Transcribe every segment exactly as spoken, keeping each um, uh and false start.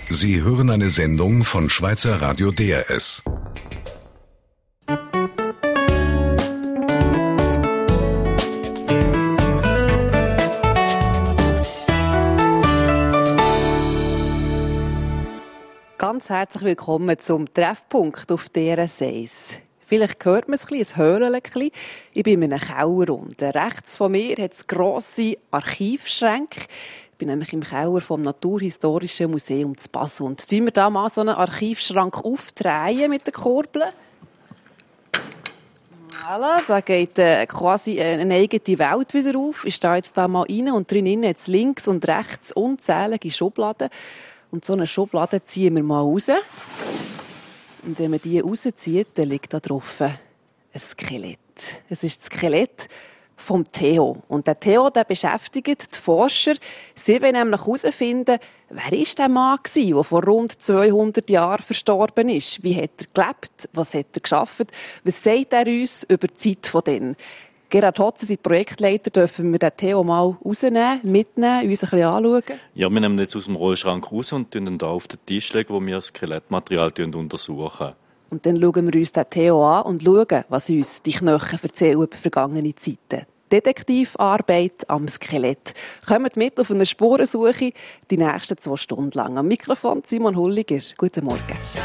Sie hören eine Sendung von Schweizer Radio D R S. Ganz herzlich willkommen zum Treffpunkt auf D R S eins. Vielleicht hört man es ein bisschen, es hören ein bisschen. Ich bin in einem Keller unten. Rechts von mir hat es grosse Archivschränke. Ich bin nämlich im Keller vom Naturhistorischen Museum zu Basel. Und tun wir da mal so einen Archivschrank aufdrehen mit den Kurbeln. Voilà, da geht äh, quasi eine eigene Welt wieder auf. Ich stehe jetzt da mal rein und drinnen hat es links und rechts unzählige Schubladen. Und so eine Schublade ziehen wir mal raus. Und wenn man die rauszieht, dann liegt da drauf ein Skelett. Es ist das Skelett vom Theo. Und der Theo, der beschäftigt die Forscher. Sie wollen nämlich herausfinden, wer ist der Mann gewesen, der vor rund zweihundert Jahren verstorben ist? Wie hat er gelebt? Was hat er geschafft? Was sagt er uns über die Zeit von denen? Gerhard Hotze, sein Projektleiter, dürfen wir den Theo mal rausnehmen, mitnehmen, uns ein bisschen anschauen? Ja, wir nehmen ihn jetzt aus dem Rollschrank raus und legen ihn hier auf den Tisch legen, wo wir das Skelettmaterial untersuchen. Und dann schauen wir uns den Theo an und schauen, was uns die Knochen erzählen über vergangene Zeiten. Detektivarbeit am Skelett. Kommt mit auf eine Spurensuche die nächsten zwei Stunden lang. Am Mikrofon Simon Hulliger. Guten Morgen.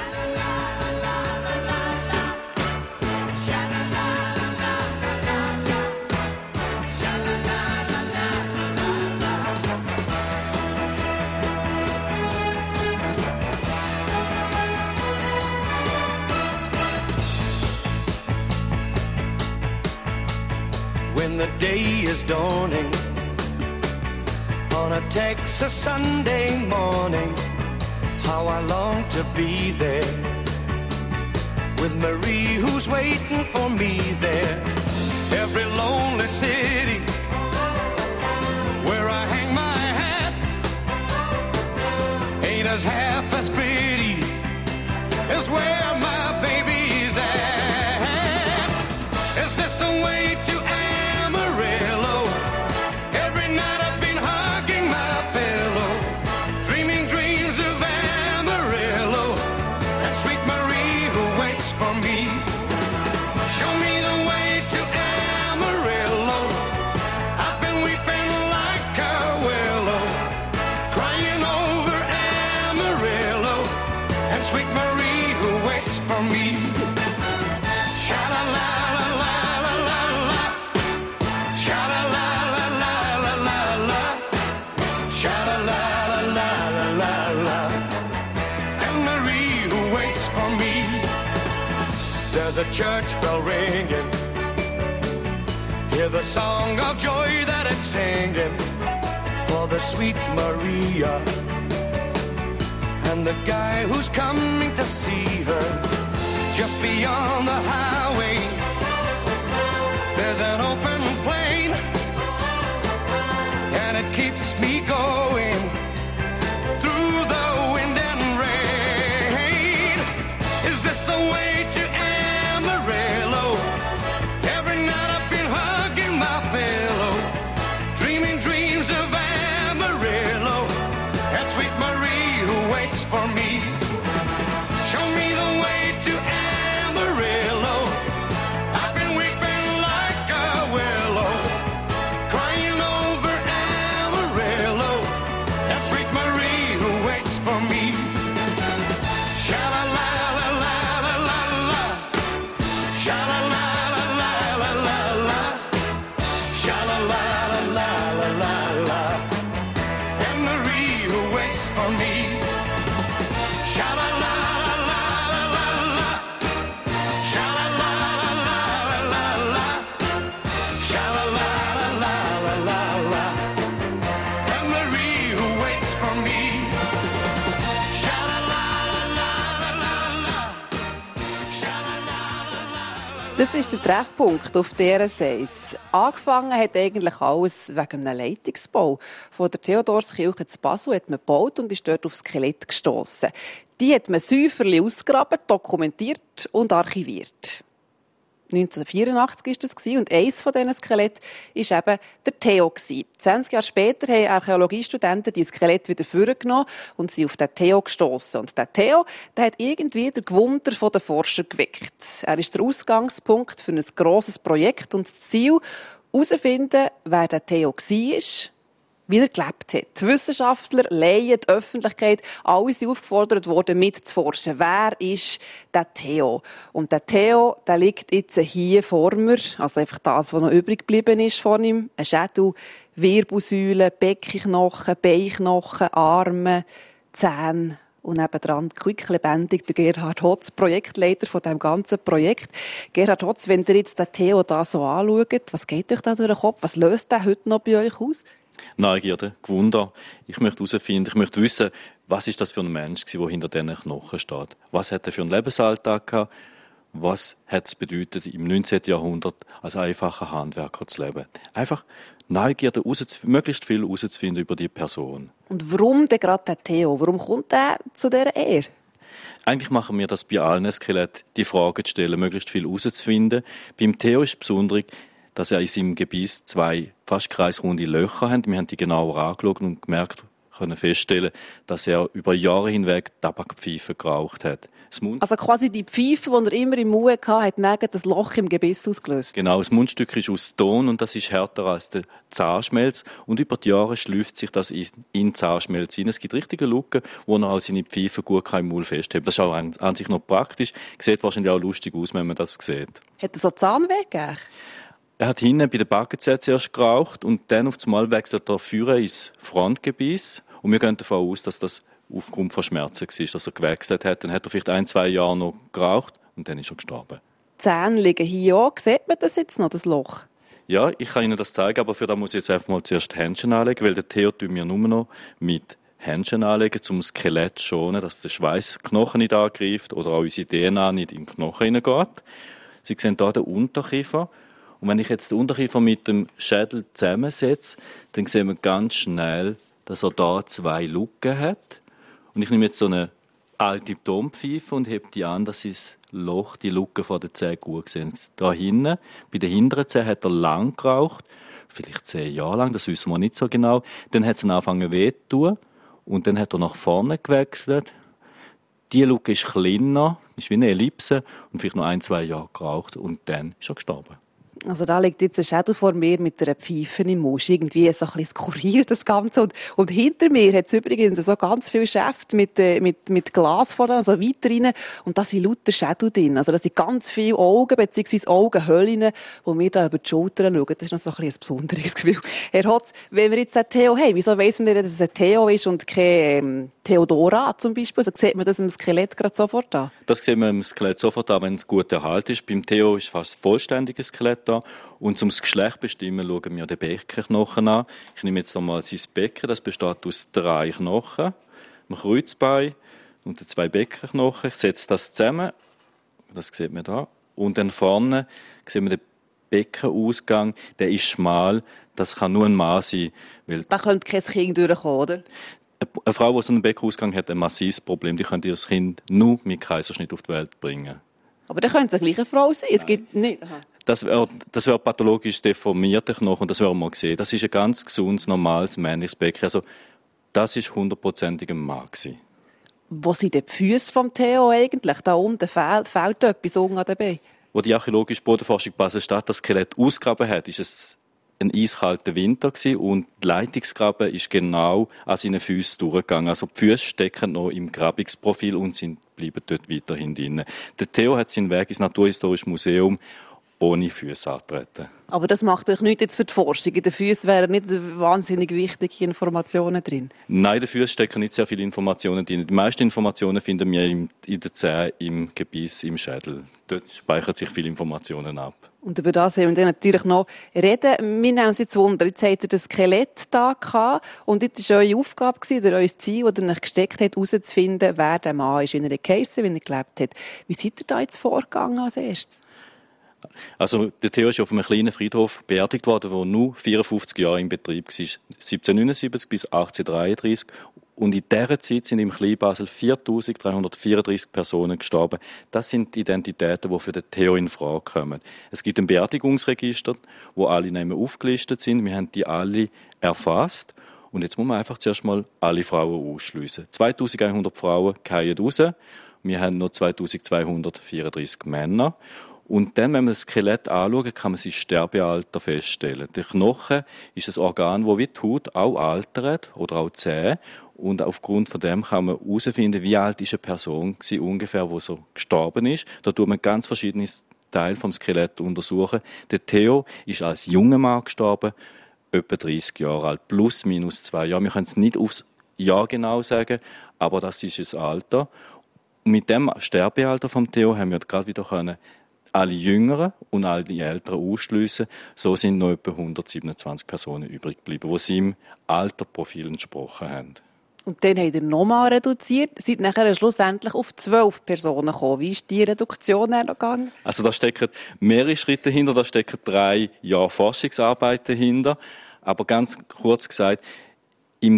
When the day is dawning on a Texas Sunday morning, how I long to be there with Marie who's waiting for me there. Every lonely city where I hang my hat ain't as half as pretty as where my baby's at. Is this the way to a church bell ringing, hear the song of joy that it's singing for the sweet Maria and the guy who's coming to see her. Just beyond the highway there's an open plain, and it keeps me going through the wind and rain. Is this the way to for me? Show me the way to Amarillo. I've been weeping like a willow, crying over Amarillo. That sweet Marie who waits for me. Sha-la-la-la-la-la-la-la, sha-la-la-la-la-la-la-la, sha-la-la-la-la-la-la, and Marie who waits for me. Das ist der Treffpunkt auf D R S eins. Angefangen hat eigentlich alles wegen einem Leitungsbau. Von der Theodorskirche zu Basel hat man gebaut und ist dort aufs Skelett gestossen. Die hat man säuferlich ausgegraben, dokumentiert und archiviert. neunzehnhundertvierundachtzig war das und eines von diesen Skeletten war eben der Theo. zwanzig Jahre später haben Archäologiestudenten die Skelette wieder vorgenommen und sind auf den Theo gestossen. Und der Theo, der hat irgendwie den Gewunder der Forscher geweckt. Er ist der Ausgangspunkt für ein grosses Projekt und das Ziel, herauszufinden, wer der Theo war, wie er gelebt hat. Die Wissenschaftler, Laien, die Öffentlichkeit, alle sind aufgefordert worden, mitzuforschen. Wer ist der Theo? Und der Theo, der liegt jetzt hier vor mir, also einfach das, was noch übrig geblieben ist von ihm. Ein Schädel, Wirbelsäule, Beckenknochen, Beinknochen, Arme, Zähne. Und nebendran quicklebendig der Gerhard Hotz, Projektleiter von diesem ganzen Projekt. Gerhard Hotz, wenn ihr jetzt den Theo da so anschaut, was geht euch da durch den Kopf? Was löst der heute noch bei euch aus? Neugierde, Gewunder. Ich möchte herausfinden, ich möchte wissen, was ist das für ein Mensch gewesen, der hinter diesen Knochen steht. Was hat er für einen Lebensalltag gehabt? Was hat es bedeutet, im neunzehnten Jahrhundert als einfacher Handwerker zu leben? Einfach Neugierde, möglichst viel herauszufinden über die Person. Und warum denn gerade der Theo? Warum kommt er zu dieser Ehre? Eigentlich machen wir das bei allen Skeletten, die Fragen zu stellen, möglichst viel herauszufinden. Beim Theo ist es besonders, dass er in seinem Gebiss zwei fast kreisrunde Löcher hat. Wir haben die genauer angeschaut und gemerkt, können feststellen, dass er über Jahre hinweg Tabakpfeifen geraucht hat. Also quasi die Pfeife, die er immer im Mund hatte, hat neben das Loch im Gebiss ausgelöst? Genau, das Mundstück ist aus Ton und das ist härter als der Zahnschmelz. Und über die Jahre schläuft sich das in den Zahnschmelz hinein. Es gibt richtige Lücken, wo er auch seine Pfeife gut im Mund festhält. Das ist auch an, an sich noch praktisch. Sieht wahrscheinlich auch lustig aus, wenn man das sieht. Hat er so Zahnweh gegeben? Er hat hinten bei der Backenzähne zuerst geraucht und dann auf einmal wechselt er vorne ins Frontgebiss. Und wir gehen davon aus, dass das aufgrund von Schmerzen war, dass er gewechselt hat. Dann hat er vielleicht ein, zwei Jahre noch geraucht und dann ist er gestorben. Die Zähne liegen hier auch. Sieht man das jetzt noch, das Loch? Ja, ich kann Ihnen das zeigen, aber für das muss ich jetzt einfach mal zuerst Händchen anlegen, weil der Theo tun wir nur noch mit Händchen anlegen, um das Skelett zu schonen, dass der Schweißknochen nicht angreift oder auch unsere D N A nicht in den Knochen hineingeht. Sie sehen hier den Unterkiefer. Und wenn ich jetzt den Unterkiefer mit dem Schädel zusammensetze, dann sehen wir ganz schnell, dass er da zwei Lücken hat. Und ich nehme jetzt so eine alte Tonpfeife und hebe die an, dass sie das Loch, die Lücke von den Zähnen gut sehen. Da hinten, bei den hinteren Zähnen hat er lang geraucht, vielleicht zehn Jahre lang, das wissen wir nicht so genau. Dann hat es angefangen weh zu tun und dann hat er nach vorne gewechselt. Die Lücke ist kleiner, ist wie eine Ellipse und vielleicht noch ein, zwei Jahre geraucht und dann ist er gestorben. Also da liegt jetzt ein Schädel vor mir mit einer Pfeife im Mund. Irgendwie so ein bisschen skurril, das Ganze. Und, und hinter mir hat es übrigens so ganz viele Schäfte mit, mit, mit Glas vor, also weiter rein. Und da sind lauter Schädel drin. Also da sind ganz viele Augen, beziehungsweise Augenhöhlen, wo wir da über die Schultern schauen. Das ist noch so ein, bisschen ein besonderes Gefühl. Herr Hotz, wenn wir jetzt einen Theo haben, wieso weiss man, dass es ein Theo ist und kein ähm, Theodora zum Beispiel? Also sieht man das im Skelett gerade sofort an? Das sieht man im Skelett sofort an, wenn es gut erhalten ist. Beim Theo ist fast ein vollständiges Skelett da. Und zum Geschlecht bestimmen, schauen wir den Beckenknochen an. Ich nehme jetzt nochmal sein Becken. Das besteht aus drei Knochen, einem Kreuzbein und den zwei Beckenknochen. Ich setze das zusammen. Das sieht man da. Und dann vorne sehen wir den Beckenausgang. Der ist schmal. Das kann nur ein Mann sein. Weil da könnte kein Kind durchkommen, oder? Eine Frau, die so einen Beckenausgang hat, ein massives Problem. Die könnte ihr Kind nur mit Kaiserschnitt auf die Welt bringen. Aber da könnte es eine gleiche Frau sein. Es gibt nicht. Aha. Das wäre das wär pathologisch deformierter Knochen, das werden wir sehen. Das ist ein ganz gesundes, normales, männliches Becken. Also, das war hundertprozentig ein Mann gewesen. Wo sind denn die Füße vom Theo eigentlich? Da unten fehlt, fehlt etwas unten an den Beinen. Wo die archäologische Bodenforschung Basel-Stadt das Skelett ausgegraben hat, ist es ein eiskalter Winter gewesen und die Leitungsgraben ist genau an seinen Füßen durchgegangen. Also die Füße stecken noch im Grabungsprofil und sind, bleiben dort weiterhin drin. Der Theo hat seinen Weg ins Naturhistorische Museum ohne Füße antreten. Aber das macht euch nichts jetzt für die Forschung. In den Füßen wären nicht wahnsinnig wichtige Informationen drin? Nein, in den Füßen stecken nicht sehr viele Informationen drin. Die meisten Informationen finden wir in den Zähnen, im Gebiss, im Schädel. Dort speichern sich viele Informationen ab. Und über das werden wir dann natürlich noch reden. Wir nehmen uns jetzt Wunder. Jetzt habt ihr das Skelett da gehabt. Und jetzt war eure Aufgabe oder euer Ziel, das ihr euch gesteckt habt, herauszufinden, wer der Mann ist, wie er geheissen, wie er gelebt hat. Wie seid ihr da jetzt vorgegangen als erstes? Also, der Theo ist auf einem kleinen Friedhof beerdigt worden, der nur vierundfünfzig Jahre in Betrieb war. siebzehnhundertneunundsiebzig bis achtzehnhundertdreiunddreißig. Und in dieser Zeit sind im Kleinbasel viertausenddreihundertvierunddreißig Personen gestorben. Das sind die Identitäten, die für den Theo in Frage kommen. Es gibt ein Beerdigungsregister, wo alle Namen aufgelistet sind. Wir haben die alle erfasst. Und jetzt muss man einfach zuerst mal alle Frauen ausschliessen. zweitausendeinhundert Frauen fallen raus. Wir haben noch zweitausendzweihundertvierunddreißig Männer. Und dann, wenn man das Skelett anschaut, kann man sein Sterbealter feststellen. Der Knochen ist ein Organ, das wie die Haut auch altert oder auch Zähne. Und aufgrund von dem kann man herausfinden, wie alt ist eine Person war, ungefähr, wo so gestorben ist. Da tut man ganz verschiedene Teile vom Skelett untersuchen. Der Theo ist als junger Mann gestorben, etwa dreißig Jahre alt, plus minus zwei Jahre. Wir können es nicht aufs Jahr genau sagen, aber das ist das Alter. Und mit dem Sterbealter vom Theo haben wir gerade wieder können alle Jüngeren und alle die Älteren ausschliessen. So sind noch etwa hundertsiebenundzwanzig Personen übrig geblieben, die seinem Alterprofil entsprochen haben. Und dann habt ihr nochmal reduziert, seid nachher schlussendlich auf zwölf Personen gekommen. Wie ist die Reduktion dann noch gegangen? Also da stecken mehrere Schritte dahinter, da stecken drei Jahre Forschungsarbeit dahinter. Aber ganz kurz gesagt, im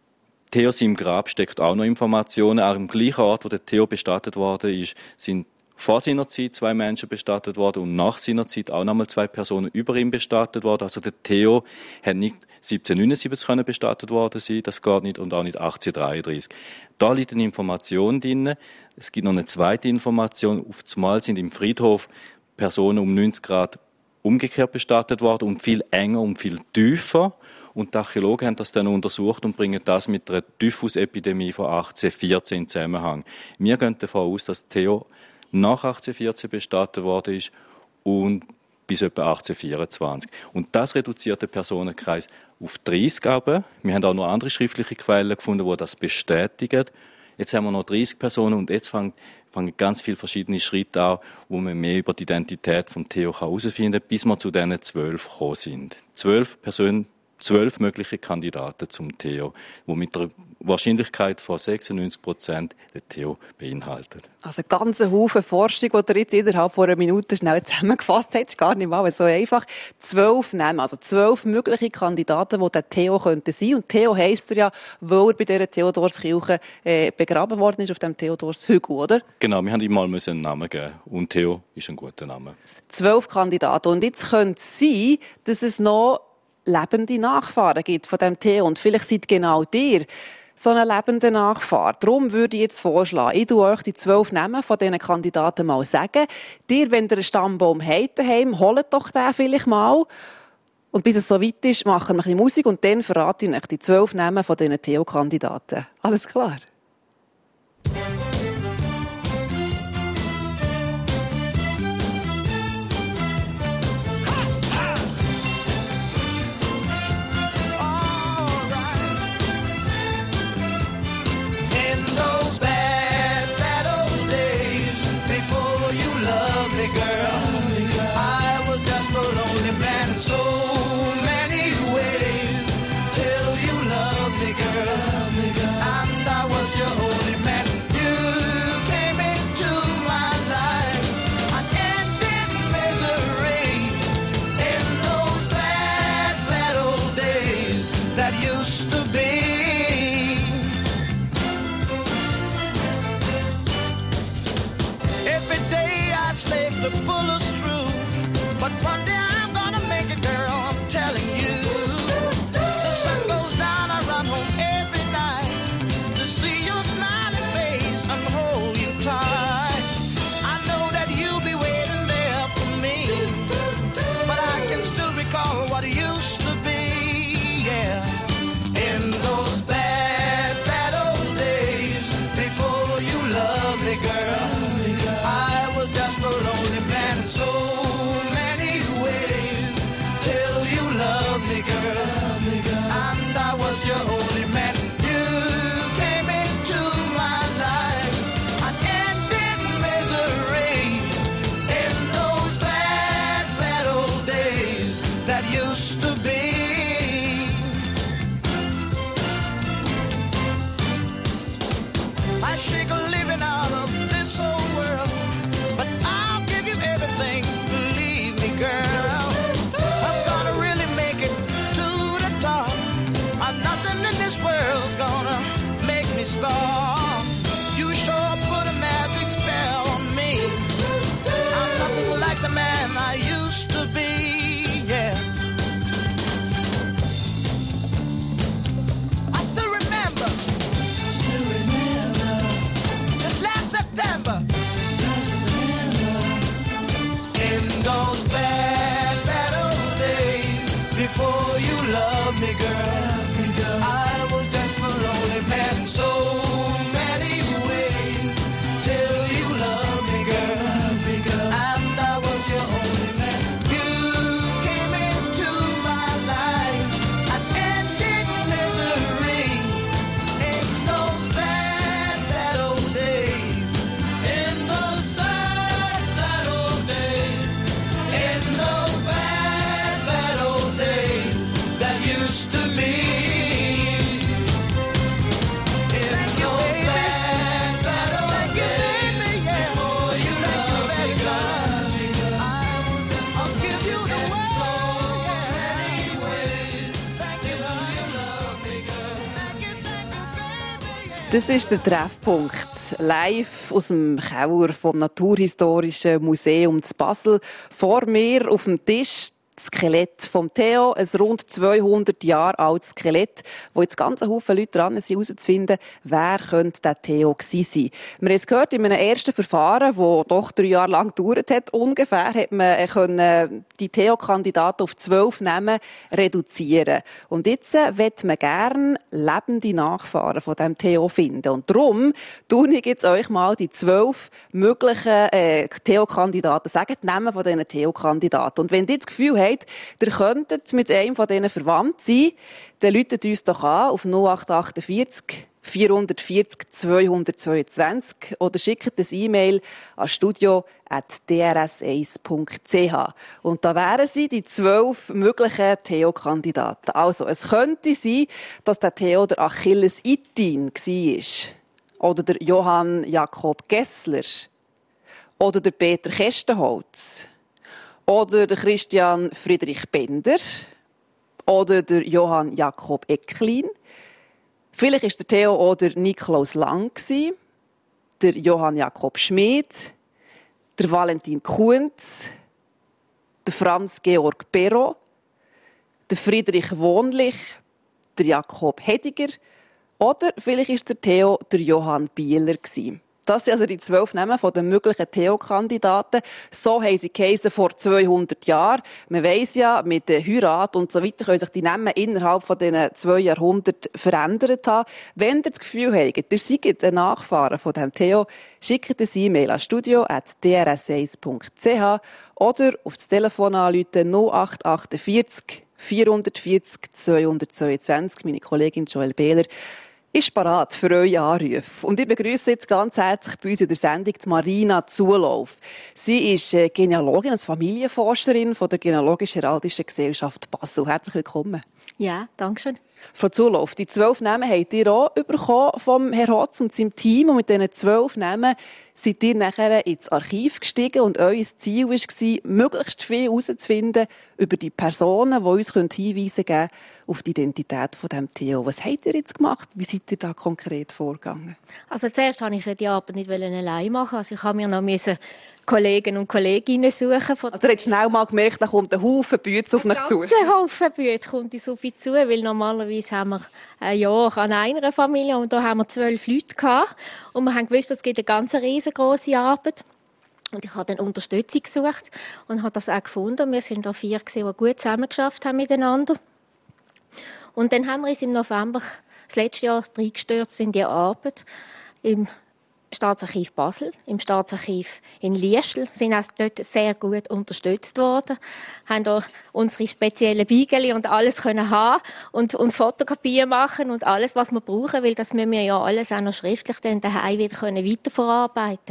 Theo seinem Grab steckt auch noch Informationen. Auch am gleichen Ort, wo der Theo bestattet worden ist, sind vor seiner Zeit zwei Menschen bestattet worden und nach seiner Zeit auch nochmal zwei Personen über ihm bestattet worden. Also der Theo hat nicht siebzehnhundertneunundsiebzig können bestattet worden sein, das geht nicht, und auch nicht achtzehnhundertdreiunddreißig. Da liegt eine Information drin. Es gibt noch eine zweite Information. Auf einmal sind im Friedhof Personen um neunzig Grad umgekehrt bestattet worden und viel enger und viel tiefer. Und die Archäologen haben das dann untersucht und bringen das mit der Typhusepidemie von achtzehnhundertvierzehn in Zusammenhang. Wir gehen davon aus, dass Theo nach achtzehnhundertvierzehn bestattet worden ist und bis etwa achtzehnhundertvierundzwanzig. Und das reduziert den Personenkreis auf dreißig aber. Wir haben auch noch andere schriftliche Quellen gefunden, die das bestätigen. Jetzt haben wir noch dreißig Personen und jetzt fangen, fangen ganz viele verschiedene Schritte an, wo man mehr über die Identität von Theo herausfinden kann, bis wir zu diesen zwölf gekommen sind. Zwölf Personen, zwölf mögliche Kandidaten zum Theo, die mit einer Wahrscheinlichkeit von sechsundneunzig Prozent den Theo beinhaltet. Also ganz ein Haufen Forschung, die ihr jetzt innerhalb von einer Minute schnell zusammengefasst habt. Das ist gar nicht mal so einfach. Zwölf Namen, also zwölf mögliche Kandidaten, die der Theo könnte sein. Und Theo heisst er ja, weil er bei dieser Theodorskirche äh, begraben worden ist, auf dem Theodorshügel, oder? Genau, wir haben ihm mal einen Namen geben. Und Theo ist ein guter Name. Zwölf Kandidaten. Und jetzt könnte es sein, dass es noch lebende Nachfahren gibt von dem Theo. Und vielleicht seid genau ihr so einen lebenden Nachfahren. Darum würde ich jetzt vorschlagen, ich tue euch die zwölf Namen von diesen Kandidaten mal sagen. Dir, wenn ihr einen Stammbaum habt daheim, holt doch den vielleicht mal. Und bis es so weit ist, machen wir ein bisschen Musik und dann verrate ich euch die zwölf Namen von diesen Theo-Kandidaten. Alles klar? So many ways till you love me, girl, and I was your only man. You came into my life and ended misery in those bad, bad old days that used to be. Every day I slaved to pull us through, but one day girl, I'm telling you, the sun goes down, I run home every night to see your smiling face and hold you tight. I know that you'll be waiting there for me, but I can still recall what it used to be, yeah. In those bad, bad old days, before you loved me, girl, I was just a lonely man, so many ways till you love me, girl, and I was your only man. You came into my life and ended misery in those bad, bad old days that used to be. I shake a living out of this old world, but I'll give you everything, believe me, girl. Nothing in this world's gonna star. You sure put a magic spell on me. I'm nothing like the man I used to be, yeah. I still remember, still remember, this last September, last September, in those bad, bad old days, before you loved me, girl, me, girl. I was just a lonely man in so many ways, till you loved me, girl, me, girl. And I was your only man. You came into my life and ended misery in those bad, bad old days, in those sad, sad old days, in those bad, bad old days that used to be. In those bad, bad old days, before you loved me, girl. I'll give you the world, so many ways, till you love me, girl. Thank you, thank you, baby, yeah. Das ist der Treffpunkt. Live aus dem Keller vom Naturhistorischen Museum zu Basel. Vor mir auf dem Tisch das Skelett vom Theo, ein rund zweihundert Jahre altes Skelett, wo jetzt ganz Haufen Leute dran sind, herauszufinden, wer könnte der Theo gewesen sein. Wir haben es gehört, in einem ersten Verfahren, das doch drei Jahre lang gedauert hat, ungefähr, hat man können die Theo-Kandidaten auf zwölf Namen reduzieren. Und jetzt möchte man gerne lebende Nachfahren von diesem Theo finden. Und darum tue ich jetzt euch mal die zwölf möglichen äh, Theo-Kandidaten sagen, die Namen von diesen Theo-Kandidaten. Und wenn ihr das Gefühl habt, ihr könntet mit einem von denen verwandt sein, dann ruft uns doch an auf null acht achtundvierzig vierhundertvierzig zweihundertzweiundzwanzig oder schickt ein E-Mail an studio at d r s eins punkt c h. Und da wären sie die zwölf möglichen Theo-Kandidaten. Also, es könnte sein, dass der Theo der Achilles Itin war. Oder der Johann Jakob Gessler. Oder der Peter Kestenholz. Oder der Christian Friedrich Bender. Oder der Johann Jakob Ecklin. Vielleicht war der Theo auch der Nikolaus Lang, der Johann Jakob Schmid, der Valentin Kuntz, der Franz Georg Perro, der Friedrich Wohnlich, der Jakob Hediger oder vielleicht war der Theo der Johann Bieler. Das sind also die zwölf Namen der möglichen Theo-Kandidaten. So haben sie geheissen vor zweihundert Jahren. Man weiss ja, mit der Heirat und so weiter können sich die Namen innerhalb von diesen zwei Jahrhunderten verändert haben. Wenn ihr das Gefühl habt, ihr seid ein Nachfahren von diesem Theo, schickt ein E-Mail an studio at d r s eins punkt c h oder auf das Telefon anrufen null acht achtundvierzig vierhundertvierzig zweihundertzweiundzwanzig. Meine Kollegin Joel Behler ist parat für eure Anrufe. Und ich begrüße jetzt ganz herzlich bei uns in der Sendung die Marina Zulauf. Sie ist Genealogin, eine Familienforscherin von der Genealogisch-Heraldischen Gesellschaft Basel. Herzlich willkommen. Ja, danke schön. Frau Zulauf, die zwölf Namen habt ihr auch bekommen vom Herrn Hotz und seinem Team. Und mit diesen zwölf Namen seid ihr nachher ins Archiv gestiegen und euer Ziel war, möglichst viel herauszufinden über die Personen, die uns Hinweise geben können auf die Identität von diesem Theo. Was habt ihr jetzt gemacht? Wie seid ihr da konkret vorgegangen? Also zuerst wollte ich die Arbeit nicht allein machen. Also ich habe mir noch Kollegen und Kolleginnen suchen. Also du hast schnell mal gemerkt, da kommt ein Haufen Bütze auf mich zu. Ein Haufen Bütze kommt uns auf uns zu, weil normalerweise haben wir ein Jahr an einer Familie und da haben wir zwölf Leute gehabt. Und wir haben gewusst, es gibt eine ganz riesengroße Arbeit. Und ich habe dann Unterstützung gesucht und habe das auch gefunden. Wir sind da vier, die gut zusammengearbeitet haben miteinander. Und dann haben wir uns im November das letzte Jahr reingestürzt in die Arbeit im Staatsarchiv Basel, im Staatsarchiv in Liestel, sind auch dort sehr gut unterstützt worden, haben da unsere speziellen Beigeli und alles können haben und, und Fotokopien machen und alles, was wir brauchen, weil das müssen wir ja alles auch noch schriftlich dann daheim wieder können weiterverarbeiten.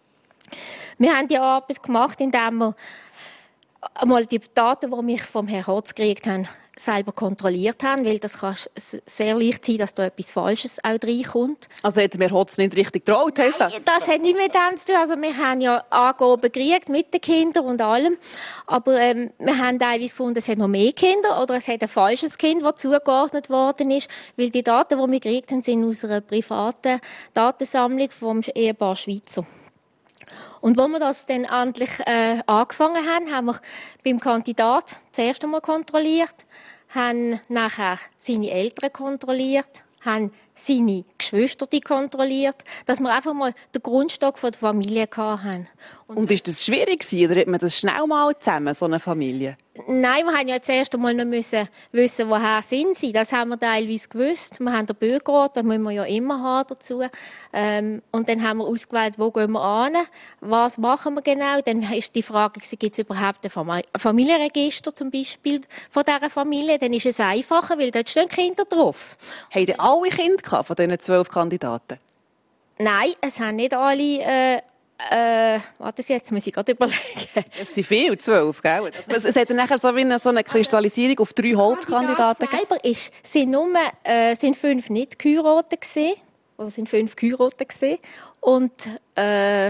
Wir haben die Arbeit gemacht, indem wir einmal die Daten, die wir vom Herrn Hotz gekriegt haben, selber kontrolliert haben, weil das kann sehr leicht sein, dass da etwas Falsches auch reinkommt. Also hätten wir Hotz nicht richtig getraut, heisst das? Das hat nicht mit dem zu tun. Also wir haben ja Angaben gekriegt mit den Kindern und allem, aber ähm, wir haben teilweise gefunden, es hat noch mehr Kinder oder es hat ein falsches Kind, das zugeordnet worden ist, weil die Daten, die wir gekriegt haben, sind aus einer privaten Datensammlung vom Ehepaar Schweizer. Und als wir das dann endlich äh, angefangen haben, haben wir beim Kandidat das erste Mal kontrolliert, haben nachher seine Eltern kontrolliert, haben seine Geschwister kontrolliert, dass wir einfach mal den Grundstock von der Familie hatten. Und, und ist das schwierig gewesen, oder hat man das schnell mal zusammen, so eine Familie? Nein, wir haben ja zuerst einmal noch müssen wissen, woher sind sie. Das haben wir teilweise gewusst. Wir haben den Bürgerrat, das müssen wir ja immer haben dazu. Ähm, und dann haben wir ausgewählt, wo gehen wir hin, was machen wir genau. Dann ist die Frage, gibt es überhaupt ein Familienregister zum Beispiel von dieser Familie? Dann ist es einfacher, weil dort stehen Kinder drauf. Haben denn alle Kinder von diesen zwölf Kandidaten? Nein, es haben nicht alle... Äh, Äh, warte jetzt, muss ich gerade überlegen. Es sind viele, zwölf, gell? Es, es hat dann nachher so wie eine, so eine Kristallisierung auf drei Hauptkandidaten gegeben. Selber ist, sind nur, äh, sind fünf nicht geheiratet gewesen. Oder sind fünf geheiratet gewesen. Und, äh,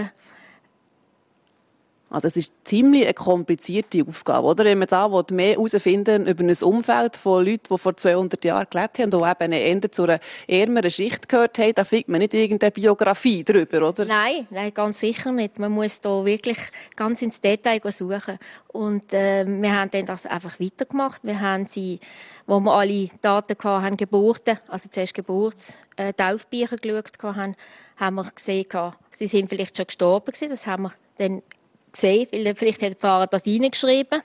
Also es ist ziemlich eine komplizierte Aufgabe, oder? Wenn man da mehr herausfinden über ein Umfeld von Leuten, die vor zweihundert Jahren gelebt haben und eben eher zu einer ärmeren Schicht gehört haben, da findet man nicht irgendeine Biografie drüber, oder? Nein, nein, ganz sicher nicht. Man muss da wirklich ganz ins Detail suchen. Und äh, wir haben dann das einfach weitergemacht. Wir haben sie, wo wir alle Daten hatten, Geburten, also zuerst Geburts-, äh, Taufbücher geschaut haben, haben wir gesehen, sie sind vielleicht schon gestorben gewesen. Das haben wir dann gesehen, weil vielleicht hat der Pfarrer das reingeschrieben.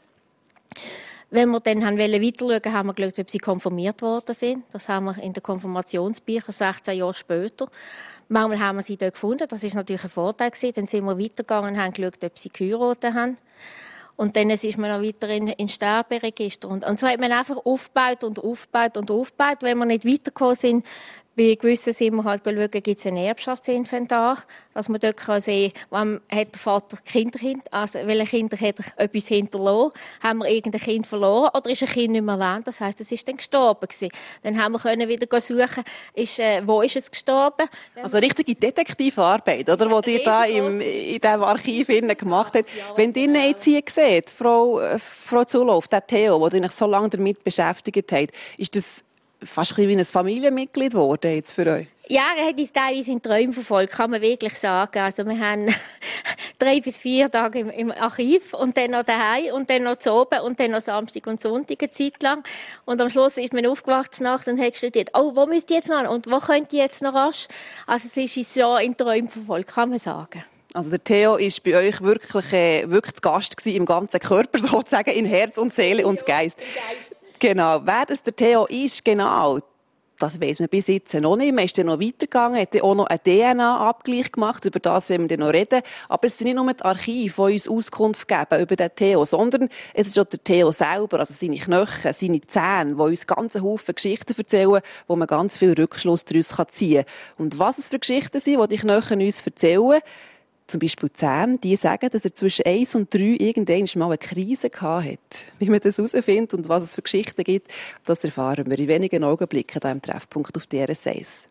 Wenn wir dann weiter schauen, haben wir geschaut, ob sie konfirmiert worden sind. Das haben wir in den Konfirmationsbüchern sechzehn Jahre später. Manchmal haben wir sie dort gefunden. Das war natürlich ein Vorteil gewesen. Dann sind wir weitergegangen und haben geschaut, ob sie geheiratet haben. Und dann ist man noch weiter in, in Sterberegister. Und, und so hat man einfach aufgebaut und aufgebaut und aufgebaut. Wenn wir nicht weitergekommen sind, bei gewissen sind wir halt schauen, gibt es ein Erbschaftsinventar, dass man dort sehen kann, wann hat der Vater Kinder, also welche Kinder hat er etwas hinterlassen, haben wir irgendein Kind verloren oder ist ein Kind nicht mehr erwähnt, das heisst, es ist dann gestorben gewesen. Dann haben wir können wieder suchen, ist, äh, wo ist es gestorben. Also richtige Detektivarbeit, oder, die ihr da im, in diesem Archiv gemacht habt. Wenn ihr jetzt hier seht, Frau, Frau Zulauf, der Theo, der euch so lange damit beschäftigt hat, ist das fast ein wie ein Familienmitglied geworden jetzt für euch? Ja, er hat uns teilweise in Träumen verfolgt, kann man wirklich sagen. Also wir haben drei bis vier Tage im, im Archiv und dann noch daheim und dann noch zu oben und dann noch Samstag und Sonntag eine Zeit lang. Und am Schluss ist man aufgewacht zur Nacht und hat studiert, oh, wo müsst ihr jetzt noch und wo könnt ihr jetzt noch rasch? Also es ist uns ja in Träumen verfolgt, kann man sagen. Also der Theo war bei euch wirklich, äh, wirklich zu Gast gewesen, im ganzen Körper sozusagen, in Herz und Seele und Geist. Genau. Wer das der Theo ist, genau, das weiss man bis jetzt noch nicht. Man ist dann noch weitergegangen, hat dann auch noch einen D N A-Abgleich gemacht, über das wollen wir dann noch reden. Aber es sind nicht nur die Archive, die uns Auskunft geben über den Theo, sondern es ist auch der Theo selber, also seine Knochen, seine Zähne, die uns ganz Haufen Geschichten erzählen, wo man ganz viel Rückschluss daraus ziehen kann. Und was es für Geschichten sind, die die Knochen uns erzählen, zum Beispiel die Zähne, die sagen, dass er zwischen eins und drei irgendwann mal eine Krise gehabt hat. Wie man das herausfindet und was es für Geschichten gibt, das erfahren wir in wenigen Augenblicken hier im Treffpunkt auf D R S eins.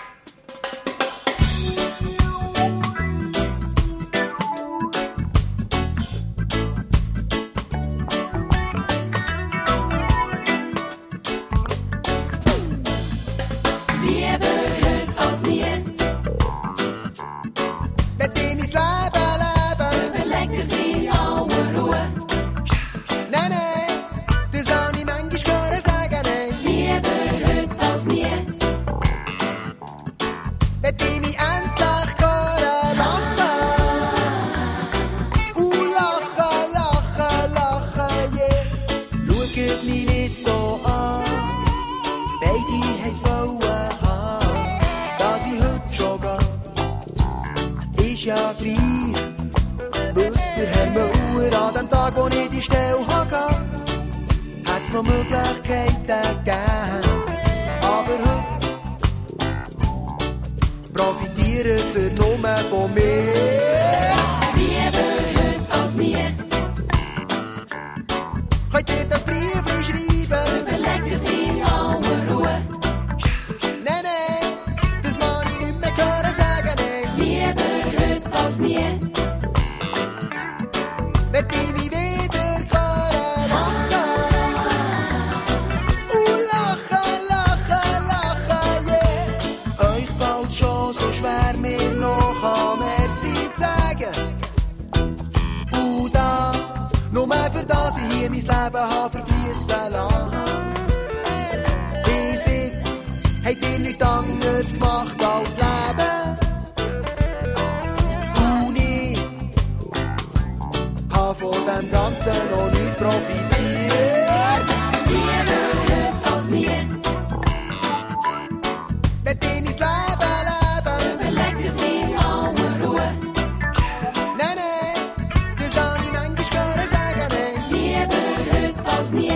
Ja gleich, wüsst der Herr Müller, an dem Tag, wo ich die Stelle hatte, hat es noch Möglichkeiten gegeben. Aber heute profitiert ihr nur von mir. Lieber heute als mir. Könnt ihr das Brief schreiben? nie. Wenn ich mich wieder hören, lachen. Und lachen, lachen, lachen, yeah. Euch fällt schon so schwer, mir noch am Merci zu sagen. Und das, nur mehr für das ich hier mein Leben habe verfliessen lassen. Bis jetzt habt ihr nichts anderes gemacht als Leben. Und ich habe von dem Ganzen noch nicht profitiert. Lieber heute als nie. Wenn ich mein Leben leben, überleg es in aller Ruhe. Nein, nein, das habe ich manchmal hören sagen. Nein. Lieber heute als nie.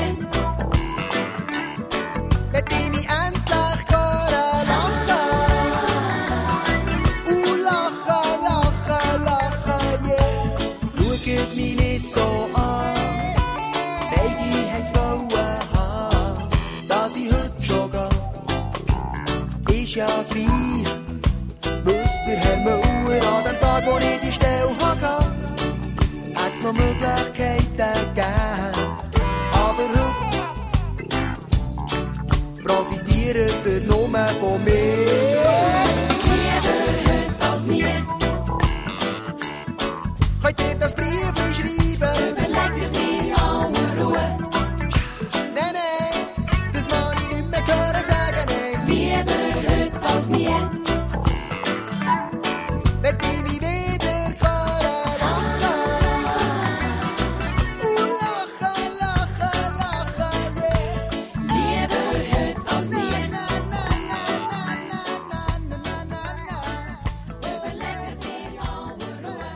Wenn ich mich endlich hören lachen. Und lachen, lachen, lachen, yeah. Schaut mich nicht so an. Beide haben es wollen haben. Dass ich heute schon gehe, ist ja gleich. Wüsst der Herr Müller an dem Tag, wo ich die Stelle hatte, hat's noch Möglichkeiten gegeben. Aber heute profitiert ihr nur von mir. Lieber heute als nie. Könnt ihr das Briefchen schreiben? Überlegt es in aller Ruhe. Nein, nein, das mag ich nicht mehr hören sagen. Nein. Lieber heute als nie. Wenn ich mich wieder hören lachen. Und lachen, lachen, lachen, yeah. Lieber heute als nie. Na, na, na, na, na, na, na, na, na. Überleg es in aller Ruhe.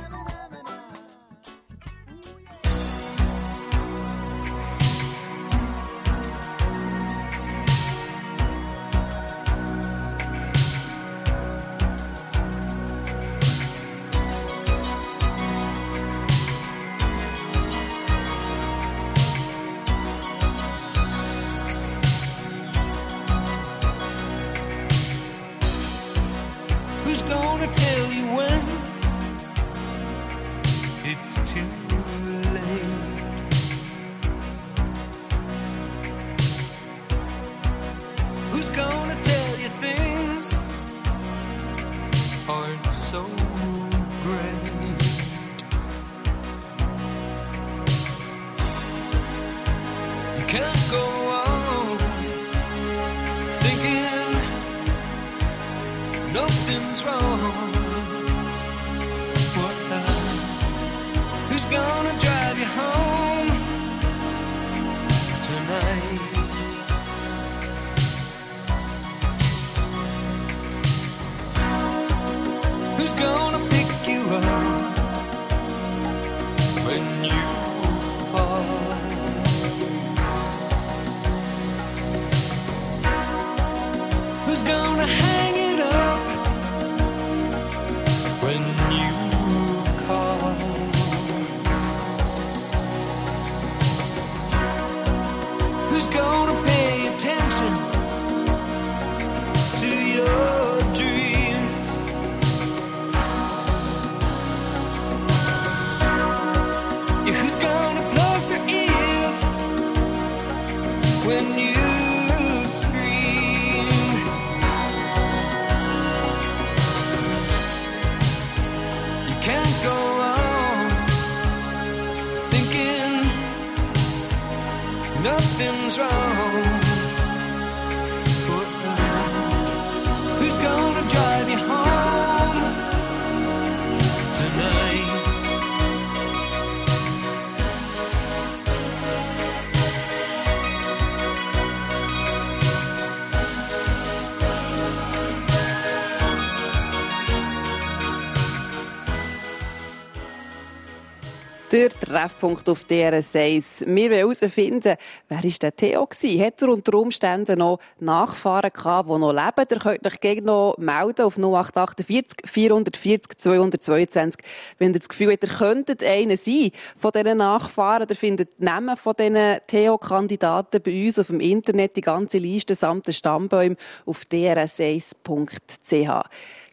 Who's gonna tell you when it's too late? Who's gonna tell you things aren't so great? You can't go on thinking nothing's wrong. What? Who's gonna drive you home tonight? Who's gonna pick you up when you fall? Who's gonna hang it up when you call? Who's gonna pay attention to your dreams? Yeah, who's gonna plug their ears when you scream? You can't go on thinking nothing's wrong. Who's gonna drive you home tonight? Der Treffpunkt auf D R S eins. Wir wollen herausfinden, wer war der Theo gewesen? Hat er unter Umständen noch Nachfahren gehabt, die noch leben? Ihr könnt euch gegen noch melden auf null acht achtundvierzig vierhundertvierzig zweihundertzweiundzwanzig. Wenn ihr das Gefühl habt, ihr könntet einer sein von diesen Nachfahren, ihr findet die Namen von diesen Theo-Kandidaten bei uns auf dem Internet, die ganze Liste samt den Stammbäumen auf d r s eins punkt c h.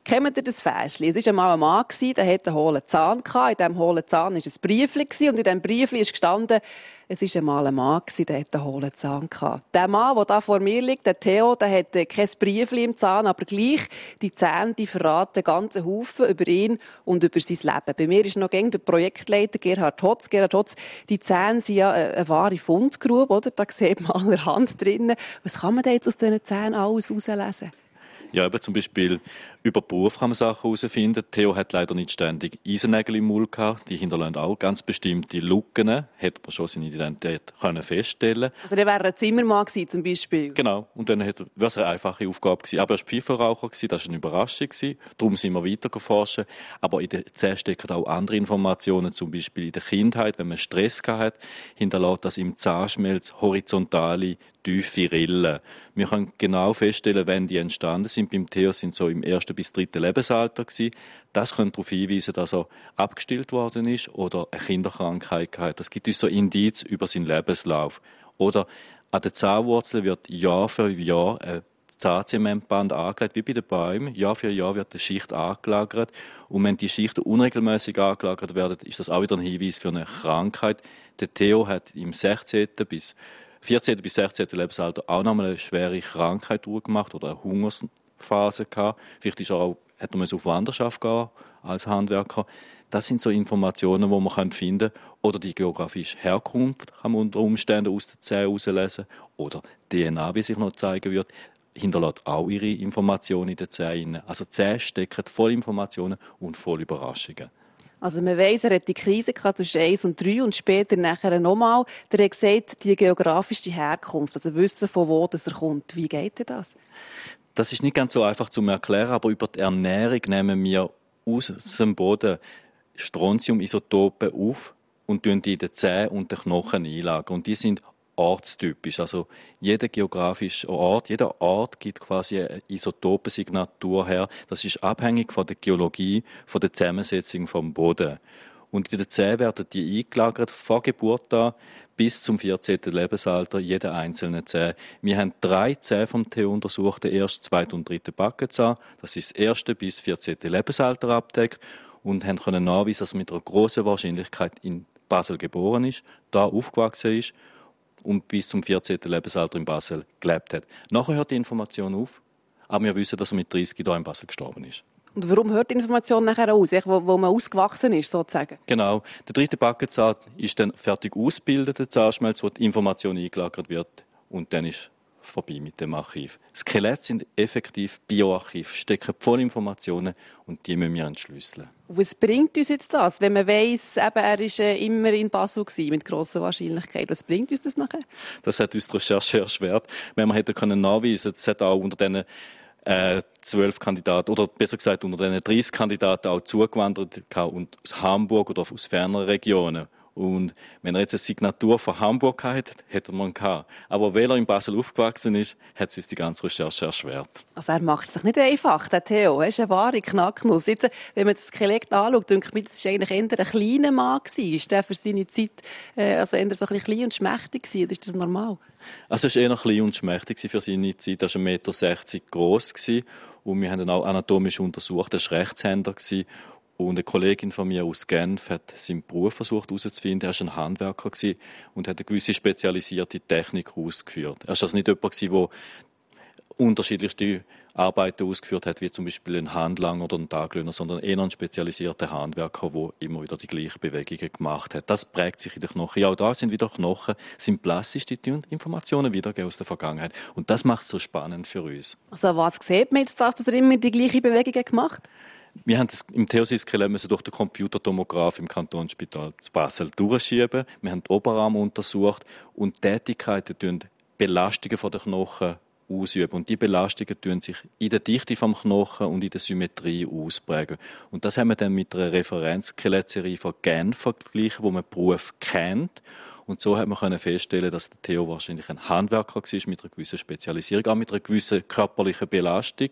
Kennt ihr das Fäschli? Es war einmal ein Mann, der hatte einen hohlen Zahn. In diesem hohlen Zahn war ein Briefli und in diesem Briefli ist gestanden, es war einmal ein Mann, der hatte einen hohlen Zahn. Der Mann, der hier vor mir liegt, der Theo, der hat kein Briefli im Zahn, aber gleich, die Zähne die verraten einen ganzen Haufen über ihn und über sein Leben. Bei mir ist noch gäng der Projektleiter Gerhard Hotz. Gerhard Hotz, die Zähne sind ja eine wahre Fundgrube, oder? Da sieht man allerhand drinnen. Was kann man denn jetzt aus diesen Zähnen alles herauslesen? Ja, eben zum Beispiel über den Beruf kann man Sachen herausfinden. Theo hat leider nicht ständig Eisennägel im Mund gehabt. Die hinterlassen auch ganz bestimmte Lücken. Hätte man schon seine Identität können feststellen. Also der wäre ein Zimmermann gewesen, zum Beispiel? Genau. Und dann wäre es eine einfache Aufgabe gewesen. Aber er war Pfeifenraucher, das war eine Überraschung. Darum sind wir weiter geforscht. Aber in den Zähnen stecken auch andere Informationen, zum Beispiel in der Kindheit, wenn man Stress hatte, hinterlässt das im Zahnschmelz horizontale tiefe Rillen. Wir können genau feststellen, wenn die entstanden sind. Beim Theo sind so im ersten bis dritten Lebensalter gewesen. Das könnte darauf hinweisen, dass er abgestillt worden ist oder eine Kinderkrankheit hat. Das gibt uns so Indiz über seinen Lebenslauf. Oder an den Zahnwurzeln wird Jahr für Jahr ein Zahnzementband angelegt, wie bei den Bäumen. Jahr für Jahr wird die Schicht angelagert. Und wenn die Schichten unregelmäßig angelagert werden, ist das auch wieder ein Hinweis für eine Krankheit. Der Theo hat im sechzehnten bis vierzehnten bis sechzehnten Lebensalter auch noch mal eine schwere Krankheit durchgemacht oder eine Hungersphase gehabt. Vielleicht ist er auch, hat er auf Wanderschaft gehen als Handwerker. Das sind so Informationen, die man finden kann. Oder die geografische Herkunft kann man unter Umständen aus den Zähnen herauslesen. Oder D N A, wie sich noch zeigen wird, hinterlässt auch ihre Informationen in den Zähnen. Also die Zähne stecken voll Informationen und voll Überraschungen. Also man weiss, er hat die Krise zwischen eins und drei und später nachher nochmal. Der hat gesagt, die geografische Herkunft, also wissen, von wo das er kommt. Wie geht denn das? Das ist nicht ganz so einfach zu erklären, aber über die Ernährung nehmen wir aus dem Boden Strontium-Isotopen auf und tun die in den Zähnen und den Knochen einlagern. Und die sind ortstypisch. Also jeder geografische Ort, jeder Ort gibt quasi eine Isotopensignatur her. Das ist abhängig von der Geologie, von der Zusammensetzung vom Boden. Und in den Zähnen werden die eingelagert, von Geburt an bis zum vierzehnten Lebensalter, jeder einzelne Zähne. Wir haben drei Zähne vom Theo untersucht, den ersten, zweiten und dritten Backenzahn. Das ist das erste bis vierzehnte Lebensalter abdeckt und haben können nachweisen, dass er mit einer grossen Wahrscheinlichkeit in Basel geboren ist, da aufgewachsen ist und bis zum vierzehnten Lebensalter in Basel gelebt hat. Nachher hört die Information auf, aber wir wissen, dass er mit dreißig hier in Basel gestorben ist. Und warum hört die Information nachher aus, wo, wo man ausgewachsen ist, sozusagen? Genau. Der dritte Backenzahn ist dann fertig ausgebildet, der Zahnschmelz, wo die Information eingelagert wird und dann ist vorbei mit dem Archiv. Skelette sind effektiv Bioarchiv, stecken voll Informationen und die müssen wir entschlüsseln. Was bringt uns jetzt das, wenn man weiss, eben, er war äh, immer in Basel gewesen, mit grosser Wahrscheinlichkeit? Was bringt uns das nachher? Das hat uns die Recherche erschwert. Wenn wir hätten können nachweisen, es hat auch unter diesen äh, zwölf Kandidaten, oder besser gesagt unter diesen dreißig Kandidaten auch zugewandert und aus Hamburg oder aus ferneren Regionen. Und wenn er jetzt eine Signatur von Hamburg hatte, hätte man gehabt. Aber weil er in Basel aufgewachsen ist, hat es uns die ganze Recherche erschwert. Also er macht es sich nicht einfach, der Theo. Er ist eine wahre Knacknuss. Jetzt, wenn man das Skelett anschaut, denke ich, das war eigentlich eher ein kleiner Mann. Ist der für seine Zeit äh, also eher so ein bisschen klein und schmächtig gewesen? Oder ist das normal? Also er war eher klein und schmächtig für seine Zeit. Er war ein Meter sechzig gross und wir haben ihn auch anatomisch untersucht. Er war Rechtshänder. Und eine Kollegin von mir aus Genf hat seinen Beruf versucht herauszufinden. Er war ein Handwerker und hat eine gewisse spezialisierte Technik ausgeführt. Er war also nicht jemand, der unterschiedlichste Arbeiten ausgeführt hat, wie zum Beispiel ein Handlanger oder ein Taglöhner, sondern eher ein spezialisierter Handwerker, der immer wieder die gleichen Bewegungen gemacht hat. Das prägt sich in den Knochen. Ja, auch da sind wieder Knochen, sind plastisch, die Informationen wiedergeben aus der Vergangenheit. Und das macht es so spannend für uns. Also was sieht man jetzt das, dass er immer die gleichen Bewegungen gemacht hat? Wir haben das im Theo-Skelett durch den Computertomograph im Kantonsspital zu Basel durchschieben. Wir haben den Oberarm untersucht und Tätigkeiten tun Belastungen von den Knochen ausüben. Und die Belastungen tun sich in der Dichte vom Knochen und in der Symmetrie ausprägen. Und das haben wir dann mit einer Referenzskelettserie von Genf verglichen, wo man den Beruf kennt. Und so hat man feststellen, dass der Theo wahrscheinlich ein Handwerker war mit einer gewissen Spezialisierung, auch mit einer gewissen körperlichen Belastung.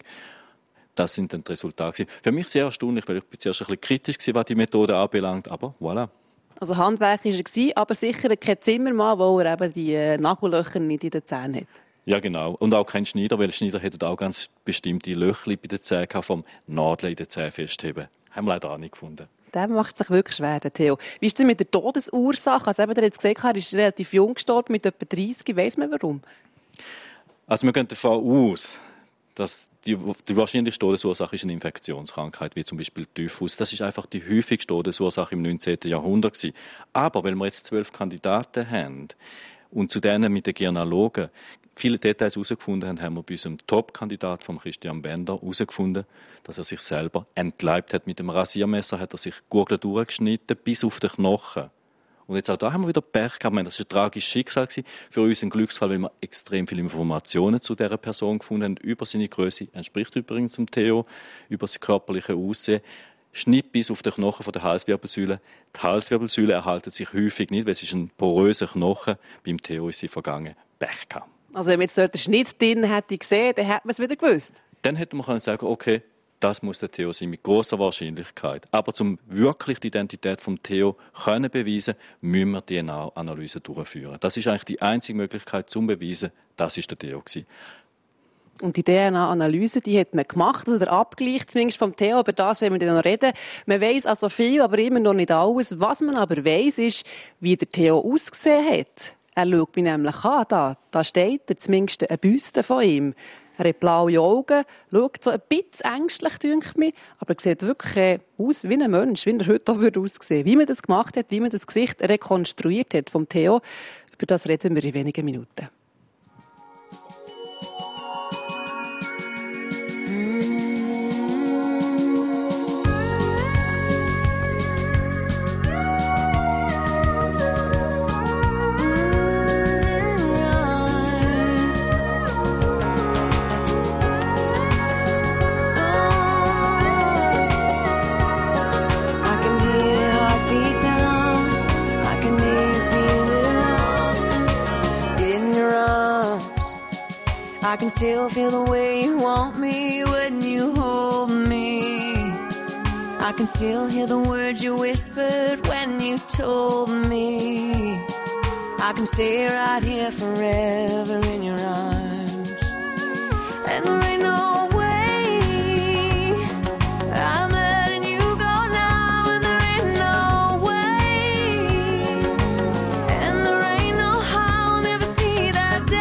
Das sind dann die Resultate. Für mich sehr erstaunlich, weil ich zuerst ein bisschen kritisch war, was die Methode anbelangt. Aber voilà. Also Handwerker war er, aber sicher kein Zimmermann, wo er eben die Nagellöcher nicht in den Zähnen hat. Ja, genau. Und auch kein Schneider, weil Schneider hätten auch ganz bestimmte Löchli bei den Zähnen gehabt, vom Nadeln in den Zähnen festheben. Haben wir leider auch nicht gefunden. Der macht sich wirklich schwer, der Theo. Wie ist es denn mit der Todesursache? Also, eben, der hat jetzt gesagt, er ist relativ jung gestorben, mit etwa dreißig. Weiss man warum? Also wir gehen davon aus, dass die, die wahrscheinlichste Todesursache ist eine Infektionskrankheit, wie zum Beispiel Typhus. Das ist einfach die häufigste Todesursache im neunzehnten Jahrhundert gewesen. Aber weil wir jetzt zwölf Kandidaten haben und zu denen mit den Genealogen viele Details herausgefunden haben, haben wir bei unserem Top-Kandidat von Christian Bender herausgefunden, dass er sich selber entleibt hat. Mit dem Rasiermesser hat er sich die Gurgel durchgeschnitten bis auf den Knochen. Und jetzt auch da haben wir wieder Pech gehabt. Das war ein tragisches Schicksal für uns, ein Glücksfall, weil wir extrem viele Informationen zu dieser Person gefunden haben, über seine Größe, entspricht übrigens zum Theo, über sein körperliches Aussehen. Schnitt bis auf den Knochen von der Halswirbelsäule. Die Halswirbelsäule erhalten sich häufig nicht, weil es ist ein poröser Knochen. Beim Theo ist sie vergangen. Pech gehabt. Also wenn man jetzt dort den Schnitt drin hätte gesehen, dann hätte man es wieder gewusst. Dann hätte man können sagen, okay, das muss der Theo sein, mit grosser Wahrscheinlichkeit. Aber um wirklich die Identität vom Theo können beweisen, müssen wir D N A-Analyse durchführen. Das ist eigentlich die einzige Möglichkeit, zum beweisen, das ist der Theo gewesen. Und die D N A-Analyse, die hat man gemacht, also der Abgleich zumindest vom Theo, über das wollen wir dann noch reden. Man weiss also viel, aber immer noch nicht alles. Was man aber weiss, ist, wie der Theo ausgesehen hat. Er schaut mich nämlich an, da, da steht er, zumindest eine Büste von ihm. Er hat blaue Augen, schaut so ein bisschen ängstlich, denke ich, aber er sieht wirklich äh, aus wie ein Mensch, wie er heute auch würde aussehen. Wie man das gemacht hat, wie man das Gesicht rekonstruiert hat vom Theo, über das reden wir in wenigen Minuten. I can still feel the way you want me when you hold me. I can still hear the words you whispered when you told me. I can stay right here forever in your arms. And there ain't no way I'm letting you go now. And there ain't no way. And there ain't no how I'll never see that day.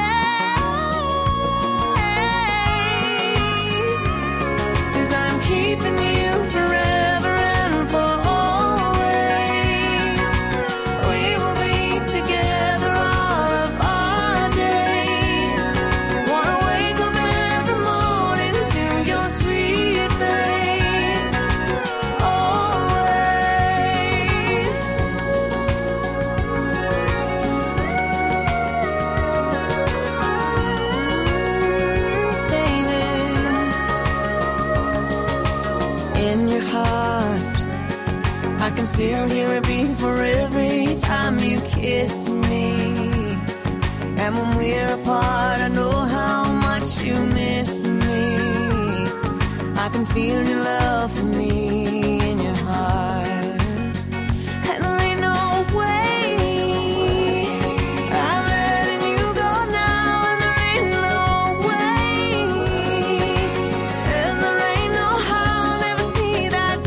Keeping you forever and for always. We will be together all of our days. Wanna wake up every morning to your sweet face. Always. Baby. In your heart, I can still hear a beat for every time you kiss me. And when we're apart, I know how much you miss me. I can feel your love for me in your heart. And there ain't no way I'm letting you go now. And there ain't no way. And there ain't no how I'll never see that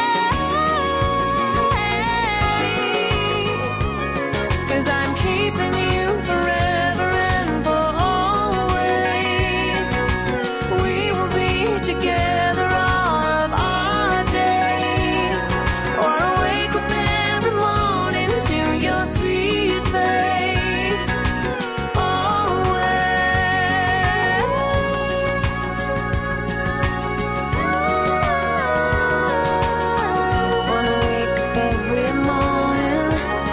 day. 'Cause I'm keeping you forever and for always. We will be together all of our days. Wanna wake up every morning to your sweet face. Always. Wanna wake up every morning.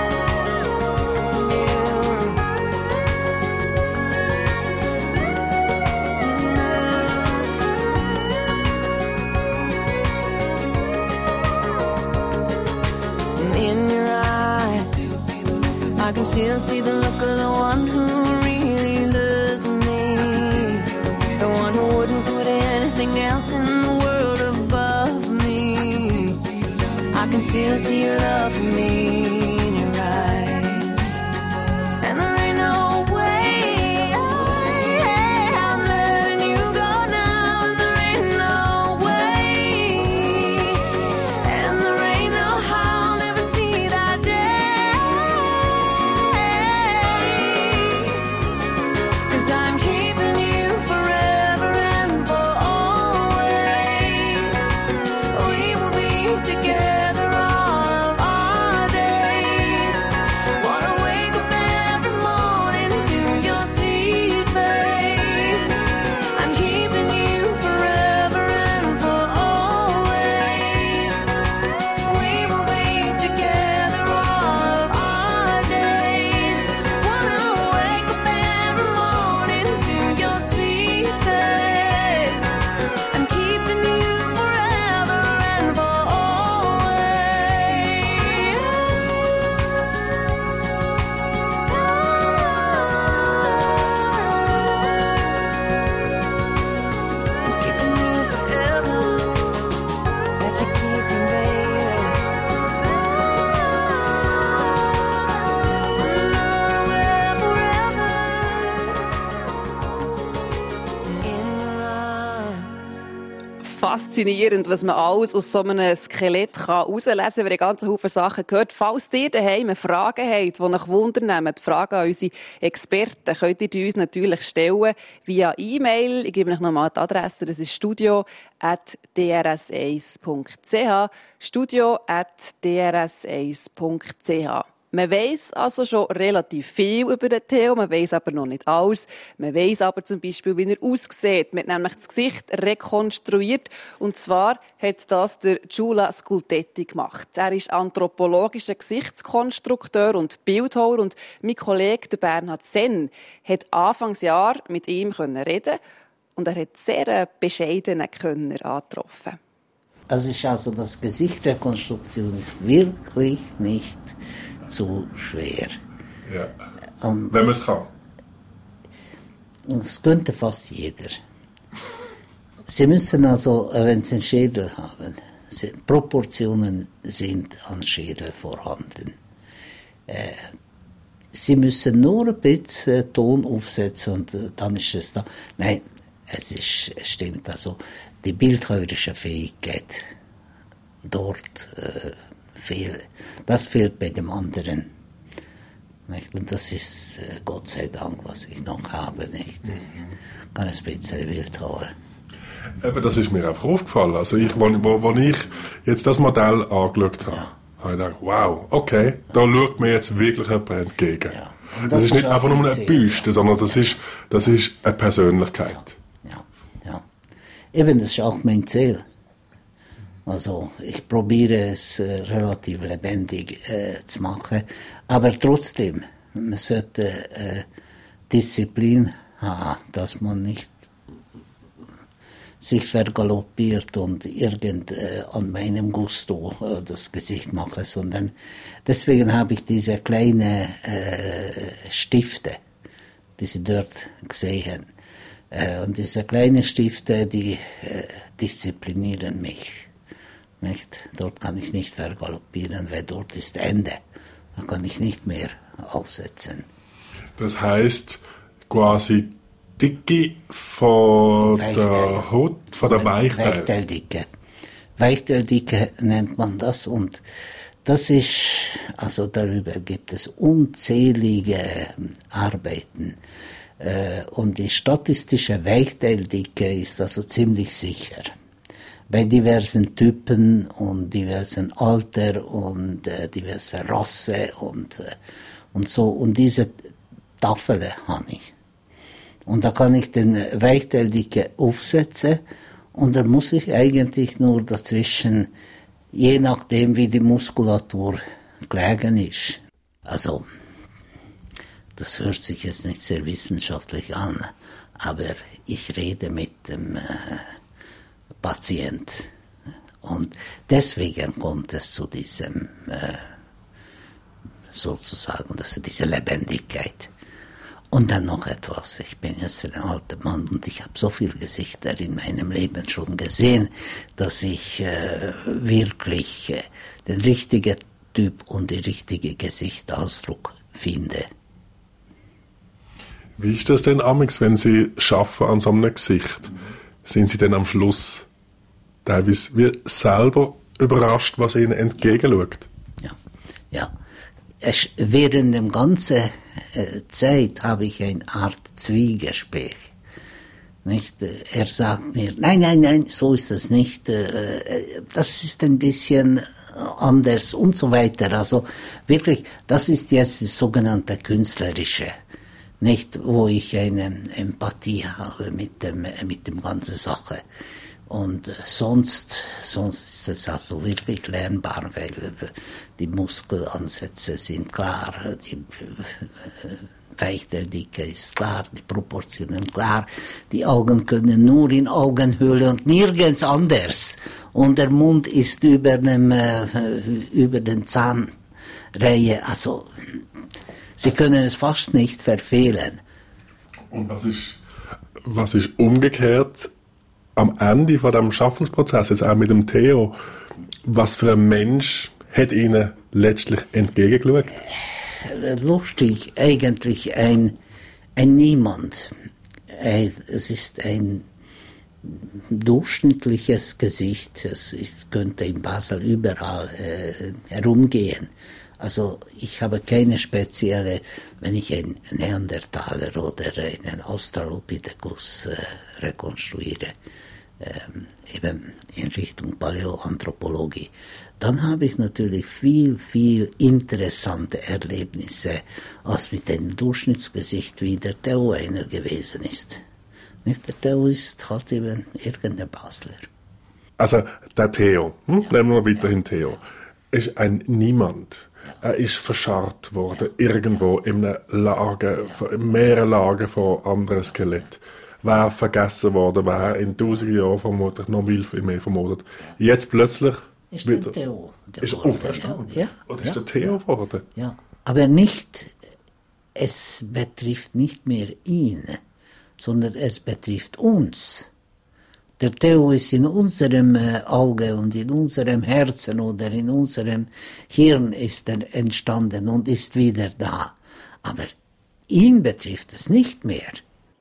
And in your eyes, I can still see the look of the one who really loves me. The one who wouldn't put anything else in the world above me. I can still see your love for me in your eyes. And there ain't no way, faszinierend, was man alles aus so einem Skelett herauslesen kann. Wir haben ganz viele Sachen gehört. Falls ihr daheim Fragen habt, die euch wundern, Fragen an unsere Experten, könnt ihr die uns natürlich stellen via E-Mail. Ich gebe euch nochmal die Adresse. Das ist studio at d r s eins punkt c h. studio at d r s eins punkt c h. Man weiss also schon relativ viel über den Theo, man weiss aber noch nicht alles. Man weiss aber zum Beispiel, wie er aussieht. Man hat nämlich das Gesicht rekonstruiert. Und zwar hat das der Giulio Scultetti gemacht. Er ist anthropologischer Gesichtskonstrukteur und Bildhauer. Und mein Kollege, der Bernhard Senn, hat Anfangsjahr mit ihm reden. Und er hat sehr bescheidenen Könner angetroffen. Es ist also, das Gesichtsrekonstruktion ist wirklich nicht zu schwer. Ja. Um, Wenn man es kann. Das könnte fast jeder. Sie müssen also, wenn Sie einen Schädel haben, Proportionen sind an Schädel vorhanden. Äh, Sie müssen nur ein bisschen Ton aufsetzen und äh, dann ist es da. Nein, es, ist, es stimmt. Also die bildhauerische Fähigkeit dort äh, fehlt. Das fehlt bei dem anderen. Nicht? Und das ist äh, Gott sei Dank, was ich noch habe. Nicht? Ich kann ein bisschen Bildhauer. Eben, das ist mir einfach aufgefallen. Also ich, wo, wo, wo ich jetzt das Modell angeschaut habe, Ja. habe ich gedacht, wow, okay, da schaut mir jetzt wirklich jemand entgegen. Ja. Das, Das ist ist nicht auch einfach nur eine ein Büste, Ziel. sondern das ist, das ist eine Persönlichkeit. Ja, ja. Eben, das ist auch mein Ziel. Also ich probiere es äh, relativ lebendig äh, zu machen, aber trotzdem, man sollte äh, Disziplin haben, dass man nicht sich vergaloppiert und irgend äh, an meinem Gusto äh, das Gesicht mache, sondern deswegen habe ich diese kleinen äh, Stifte, die Sie dort gesehen. Äh, und diese kleinen Stifte, die äh, disziplinieren mich. Nicht? Dort kann ich nicht vergaloppieren, weil dort ist Ende. Da kann ich nicht mehr aufsetzen. Das heisst quasi Dicke von Weichteil. der Haut, von der Weichteil. Weichteildicke. Weichteildicke nennt man das und das ist, also darüber gibt es unzählige Arbeiten. Und die statistische Weichteildicke ist also ziemlich sicher. Bei diversen Typen und diversen Alter und äh, diverse Rasse und, äh, und so. Und diese Tafel habe ich. Und da kann ich den Weichteildicke aufsetzen und dann muss ich eigentlich nur dazwischen, je nachdem wie die Muskulatur gelegen ist. Also, das hört sich jetzt nicht sehr wissenschaftlich an, aber ich rede mit dem äh, Patient. Und deswegen kommt es zu diesem, äh, sozusagen, dass diese Lebendigkeit. Und dann noch etwas, ich bin jetzt ein alter Mann und ich habe so viele Gesichter in meinem Leben schon gesehen, dass ich äh, wirklich äh, den richtigen Typ und den richtigen Gesichtsausdruck finde. Wie ist das denn, Amix, wenn Sie arbeiten an so einem Gesicht? Sind Sie denn am Schluss teilweise wie selber überrascht, was Ihnen entgegenschaut? Ja, ja. Es, während der ganzen äh, Zeit habe ich eine Art Zwiegespräch. Nicht? Er sagt mir, nein, nein, nein, so ist das nicht. Äh, das ist ein bisschen anders und so weiter. Also wirklich, das ist jetzt das sogenannte Künstlerische. Nicht, wo ich eine Empathie habe mit dem, mit dem ganzen Sache. Und sonst, sonst ist es also wirklich lernbar, weil die Muskelansätze sind klar, die Weichteildicke ist klar, die Proportionen klar, die Augen können nur in Augenhöhle und nirgends anders. Und der Mund ist über dem, äh, über den Zahnreihe, also Sie können es fast nicht verfehlen. Und was ist, was ist umgekehrt am Ende von dem Schaffensprozess, jetzt auch mit dem Theo, was für ein Mensch hat Ihnen letztlich entgegengeschaut? Lustig, eigentlich ein, ein Niemand. Es ist ein durchschnittliches Gesicht. Es könnte in Basel überall äh, herumgehen. Also ich habe keine spezielle, wenn ich einen Neandertaler oder einen Australopithecus äh, rekonstruiere, ähm, eben in Richtung Paläoanthropologie, dann habe ich natürlich viel, viel interessante Erlebnisse, als mit dem Durchschnittsgesicht, wie der Theo einer gewesen ist. Nicht? Der Theo ist halt eben irgendein Basler. Also der Theo, hm? nehmen wir weiterhin Theo, ist ein Niemand. Er ist verscharrt worden, irgendwo in einer Lage, in mehreren Lagen von anderen Skeletten. Wer vergessen worden, wer in tausenden Jahren vermutlich noch viel mehr vermutet. Jetzt plötzlich ist wieder, der Theo. Der ist auferstanden. Ja, Oder ist ja, der Theo geworden? Ja, aber nicht, es betrifft nicht mehr ihn, sondern es betrifft uns. Der Theo ist in unserem Auge und in unserem Herzen oder in unserem Hirn ist er entstanden und ist wieder da. Aber ihn betrifft es nicht mehr.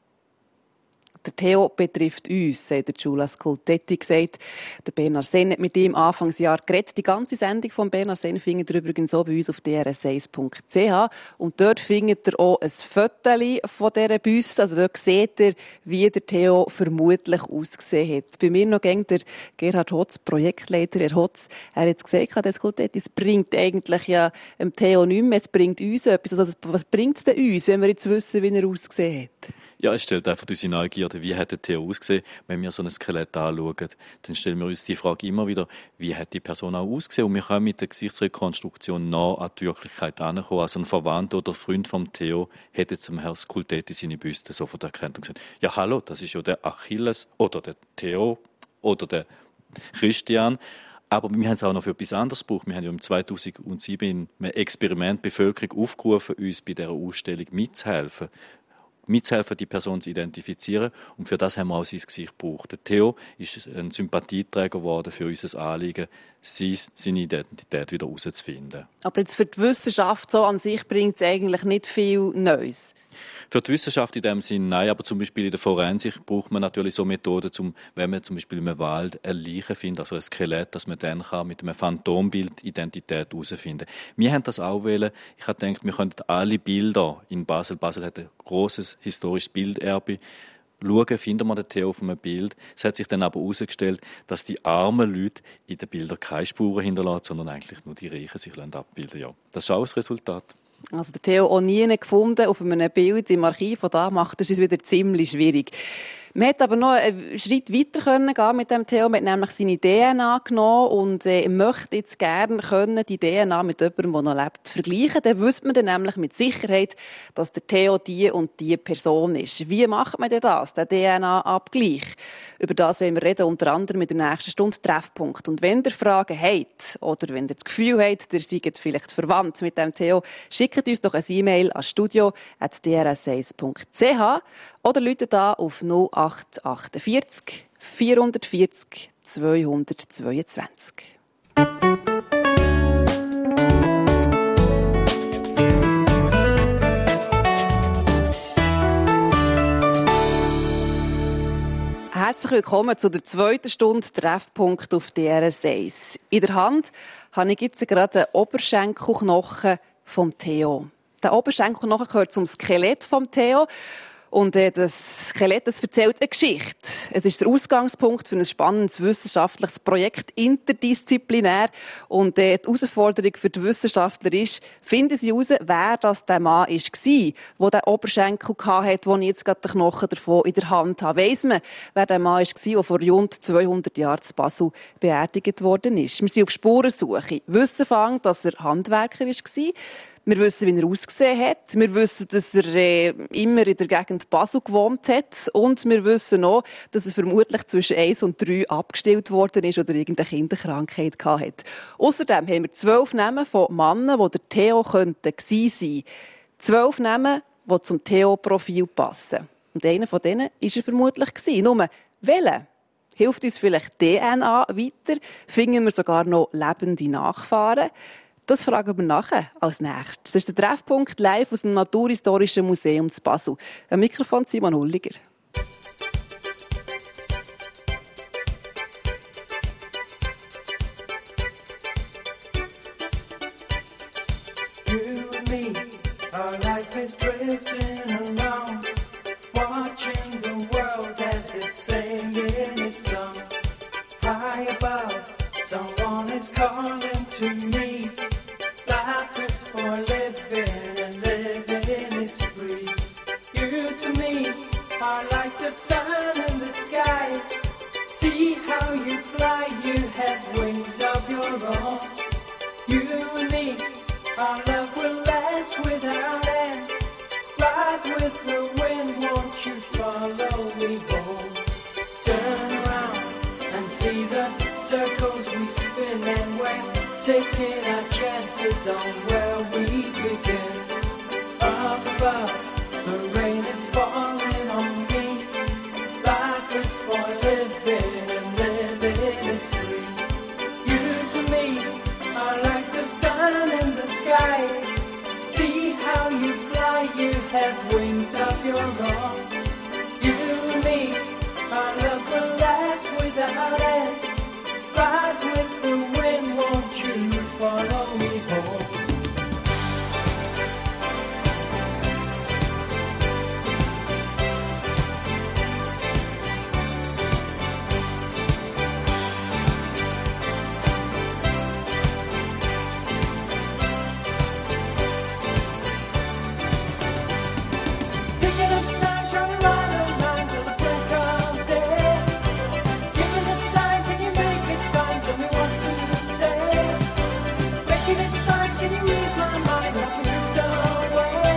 Der Theo betrifft uns, hat der Giulia Scoltetti gesagt. Der Bernhard Senn hat mit ihm Anfangsjahr geredet. Die ganze Sendung von Bernhard Senn findet ihr übrigens auch bei uns auf d r s eins punkt c h. Und dort findet ihr auch ein Foto von dieser Büste. Also dort seht ihr, wie der Theo vermutlich ausgesehen hat. Bei mir noch gegen der Gerhard Hotz, Projektleiter. Herr Hotz, er hat gesagt, der Scoltetti, es bringt eigentlich ja dem Theo nichts mehr, es bringt uns etwas. Also was bringt es denn uns, wenn wir jetzt wissen, wie er ausgesehen hat? Ja, es stellt einfach unsere Neugierde, wie hat der Theo ausgesehen. Wenn wir so ein Skelett anschauen, dann stellen wir uns die Frage immer wieder, wie hat die Person auch ausgesehen? Und wir können mit der Gesichtsrekonstruktion nah an die Wirklichkeit herankommen. Also ein Verwandter oder Freund vom Theo hätte zum Herrn Scoltetti seine Büste sofort erkannt und gesagt, ja hallo, das ist ja der Achilles oder der Theo oder der Christian. Aber wir haben es auch noch für etwas anderes gebraucht. Wir haben ja im zweitausendsieben in einem Experiment die Bevölkerung aufgerufen, uns bei dieser Ausstellung mitzuhelfen. mitzuhelfen, die Person zu identifizieren. Und für das haben wir auch sein Gesicht gebraucht. Der Theo ist ein Sympathieträger geworden für unser Anliegen, seine Identität wieder herauszufinden. Aber jetzt für die Wissenschaft so an sich bringt es eigentlich nicht viel Neues. Für die Wissenschaft in dem Sinn nein, aber zum Beispiel in der Forensik braucht man natürlich so Methoden, zum, wenn man zum Beispiel im Wald eine Leiche findet, also ein Skelett, dass man dann kann mit einem Phantombild Identität herausfinden kann. Wir haben das auch wollen. Ich habe gedacht, wir könnten alle Bilder in Basel, Basel hat ein grosses historisches Bilderbe, schauen, finden wir den Theo auf einem Bild. Es hat sich dann aber herausgestellt, dass die armen Leute in den Bildern keine Spuren hinterlassen, sondern eigentlich nur die Reichen sich abbilden. Ja, das ist auch das Resultat. Also der Theo auch nie gefunden auf einem Bild im Archiv, und da macht es wieder ziemlich schwierig. Man hätte aber noch einen Schritt weiter können gehen mit dem Theo. Man hat nämlich seine D N A genommen und äh, möchte jetzt gerne können die D N A mit jemandem, der noch lebt, vergleichen. Dann wüsste man dann nämlich mit Sicherheit, dass der Theo die und die Person ist. Wie macht man denn das, den D N A-Abgleich? Über das wollen wir reden, unter anderem in der nächsten Stunde Treffpunkt. Und wenn ihr Fragen habt oder wenn ihr das Gefühl habt, ihr seid vielleicht verwandt mit dem Theo, schickt uns doch ein E-Mail an studio at d r s eins punkt c h oder läutet da auf null acht achtundvierzig vierhundertvierzig zweihundertzweiundzwanzig. Herzlich willkommen zu der zweiten Stunde Treffpunkt auf D R S eins. In der Hand habe ich jetzt gerade einen Oberschenkelknochen vom Theo. Der Oberschenkelknochen gehört zum Skelett vom Theo. Und äh, das Skelett, das erzählt eine Geschichte. Es ist der Ausgangspunkt für ein spannendes wissenschaftliches Projekt, interdisziplinär. Und äh, die Herausforderung für die Wissenschaftler ist, finden sie heraus, wer das der Mann war, der den Oberschenkel hatte, wo ich jetzt gerade den Knochen davon in der Hand habe. Weiss man, wer der Mann war, der vor rund zweihundert Jahren zu Basel beerdigt worden ist. Wir sind auf Spurensuche. Wissen fangen, dass er Handwerker war. Wir wissen, wie er ausgesehen hat. Wir wissen, dass er äh, immer in der Gegend Basel gewohnt hat. Und wir wissen auch, dass er vermutlich zwischen eins und drei abgestillt worden ist oder irgendeine Kinderkrankheit hatte. Außerdem haben wir zwölf Namen von Männern, die der Theo könnte gewesen sein. Zwölf Namen, die zum Theo-Profil passen. Und einer von denen war er vermutlich gewesen. Nur, welcher? Hilft uns vielleicht D N A weiter? Finden wir sogar noch lebende Nachfahren? Das fragen wir nachher als nächstes. Das ist der Treffpunkt live aus dem Naturhistorischen Museum zu Basel. Am Mikrofon Simon Hulliger. is drifting along, watching the world as it's singing its song. High above, someone is calling to me. Life is for living and living is free. You to me are like the sun in the sky. See how you fly, you have wings of your own. You and me, our love will last without end. Ride with the wind, won't you follow me home? Turn around and see the circles we spin, and we're taking our chances on where we begin. Up above, the rain is falling on me. Life is for living and living is free. You to me are like the sun in the sky. See how you fly, you have wings of your own. You and me, our love will last without end. Ride with the wind, won't you follow me home? Taking up time, trying to ride a line till the break of day. Giving a sign, can you make it fine? Tell me what to say. Making it fine, can you ease my mind? How can you go away?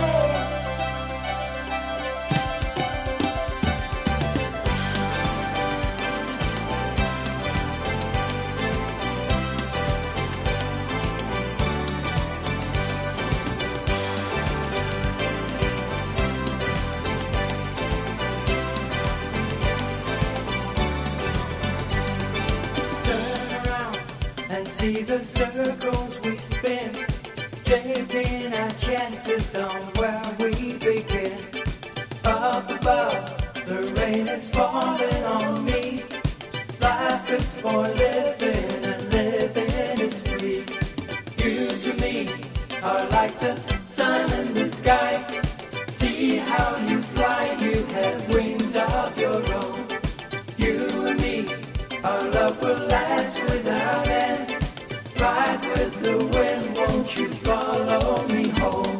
Turn around and see the circles we spin, taking our chances on where we begin. Up above, the rain is falling on me. Life is for living and living is free. You to me are like the sun in the sky. See how you fly, you have wings of your own. You and me, our love will last without end. Ride with the wind, won't you follow me home?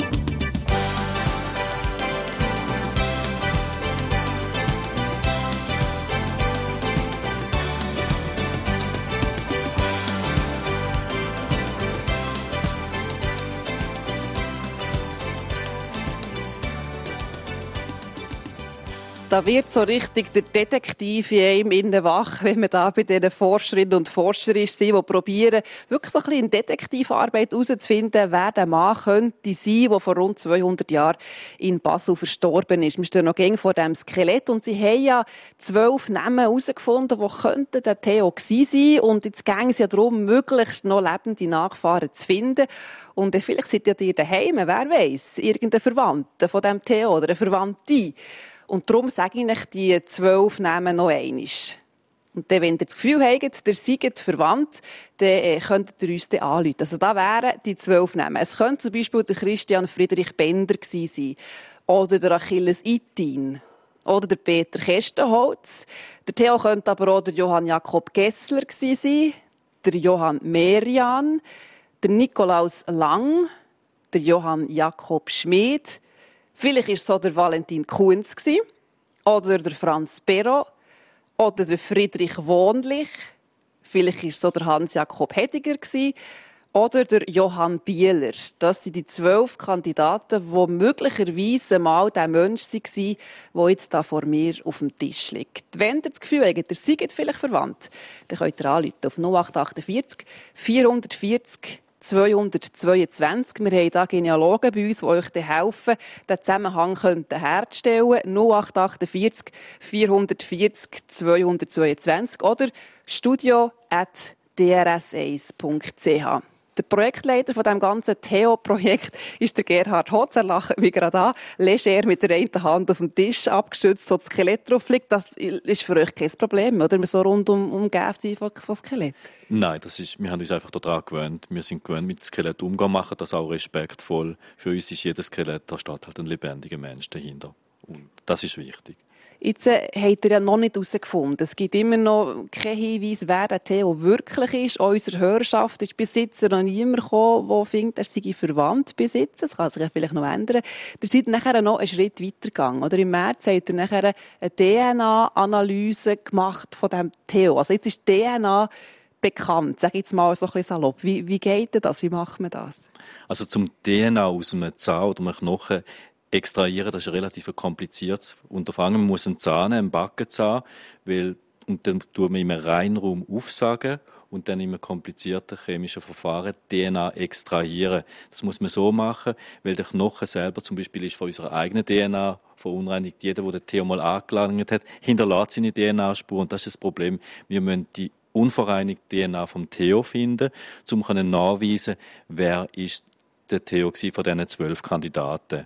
Da wird so richtig der Detektiv in einem innen wach, wenn man da bei diesen Forscherinnen und Forschern ist, die probieren, wirklich so ein bisschen in Detektivarbeit herauszufinden, wer der Mann könnte sein, der vor rund zweihundert Jahren in Basel verstorben ist. Wir stehen noch gegen vor dem Skelett und sie haben ja zwölf Namen herausgefunden, die könnten der Theo gewesen sein. Und jetzt ging es ja darum, möglichst noch lebende Nachfahren zu finden. Und vielleicht seid ihr dir daheim, wer weiss, irgendein Verwandter von dem Theo oder eine Verwandte. Und darum sage ich euch die zwölf Namen noch einmal. Und dann, wenn ihr das Gefühl habt, ihr seid verwandt, dann äh, könntet ihr uns dann anrufen. Also da wären die zwölf Namen. Es könnte zum Beispiel der Christian Friedrich Bender gewesen sein. Oder der Achilles Ittin. Oder der Peter Kestenholz. Der Theo könnte aber auch der Johann Jakob Gessler gewesen sein. Der Johann Merian. Der Nikolaus Lang. Der Johann Jakob Schmid. Vielleicht war es so der Valentin Kunz oder der Franz Perrault oder der Friedrich Wohnlich. Vielleicht war es so der Hans-Jakob Hediger oder der Johann Bieler. Das sind die zwölf Kandidaten, die möglicherweise mal der Mensch waren, der jetzt da vor mir auf dem Tisch liegt. Wenn ihr das Gefühl habt, ihr seid vielleicht verwandt, dann könnt ihr anrufen auf null acht achtundvierzig vierhundertvierzig zweihundertzweiundzwanzig. Wir haben hier Genealogen bei uns, die euch helfen, den Zusammenhang herzustellen. null acht achtundvierzig vierhundertvierzig zweihundertzweiundzwanzig oder studio at d r s eins punkt c h. Der Projektleiter von dem ganzen Theo-Projekt ist der Gerhard Hotz. Er lacht wie gerade an, leger mit der einen Hand auf dem Tisch abgestützt, so das Skelett drauf liegt. Das ist für euch kein Problem, oder? Wir so rundum umgeben sind von, von Skelett. Nein, das ist, wir haben uns einfach daran gewöhnt. Wir sind gewöhnt, mit Skelett umgehen, machen das auch respektvoll. Für uns ist jedes Skelett, da steht halt ein lebendiger Mensch dahinter. Und das ist wichtig. Jetzt äh, habt ihr ja noch nicht herausgefunden. Es gibt immer noch keinen Hinweis, wer der Theo wirklich ist. Auch unsere Hörerschaft ist bis jetzt noch niemand gekommen, der findet, er sei verwandt bis jetzt. Das kann sich ja vielleicht noch ändern. Ihr seid nachher noch einen Schritt weitergegangen. Oder im März habt ihr nachher eine D N A-Analyse gemacht von diesem Theo. Also jetzt ist D N A bekannt, sage ich jetzt mal so ein bisschen salopp. Wie, wie geht denn das? Wie macht man das? Also zum D N A aus einem Zahn oder einem Knochen extrahieren, das ist ein relativ kompliziertes Unterfangen. Man muss einen Zahn, einen Backenzahn, weil, und dann tun wir im Reinraum aufsagen und dann in einem komplizierten chemischen Verfahren D N A extrahieren. Das muss man so machen, weil der Knochen selber zum Beispiel ist von unserer eigenen D N A verunreinigt. Jeder, der den Theo mal angelangt hat, hinterlässt seine D N A-Spur und das ist das Problem. Wir müssen die unvereinigte D N A vom Theo finden, um nachweisen, wer ist der Theo von diesen zwölf Kandidaten.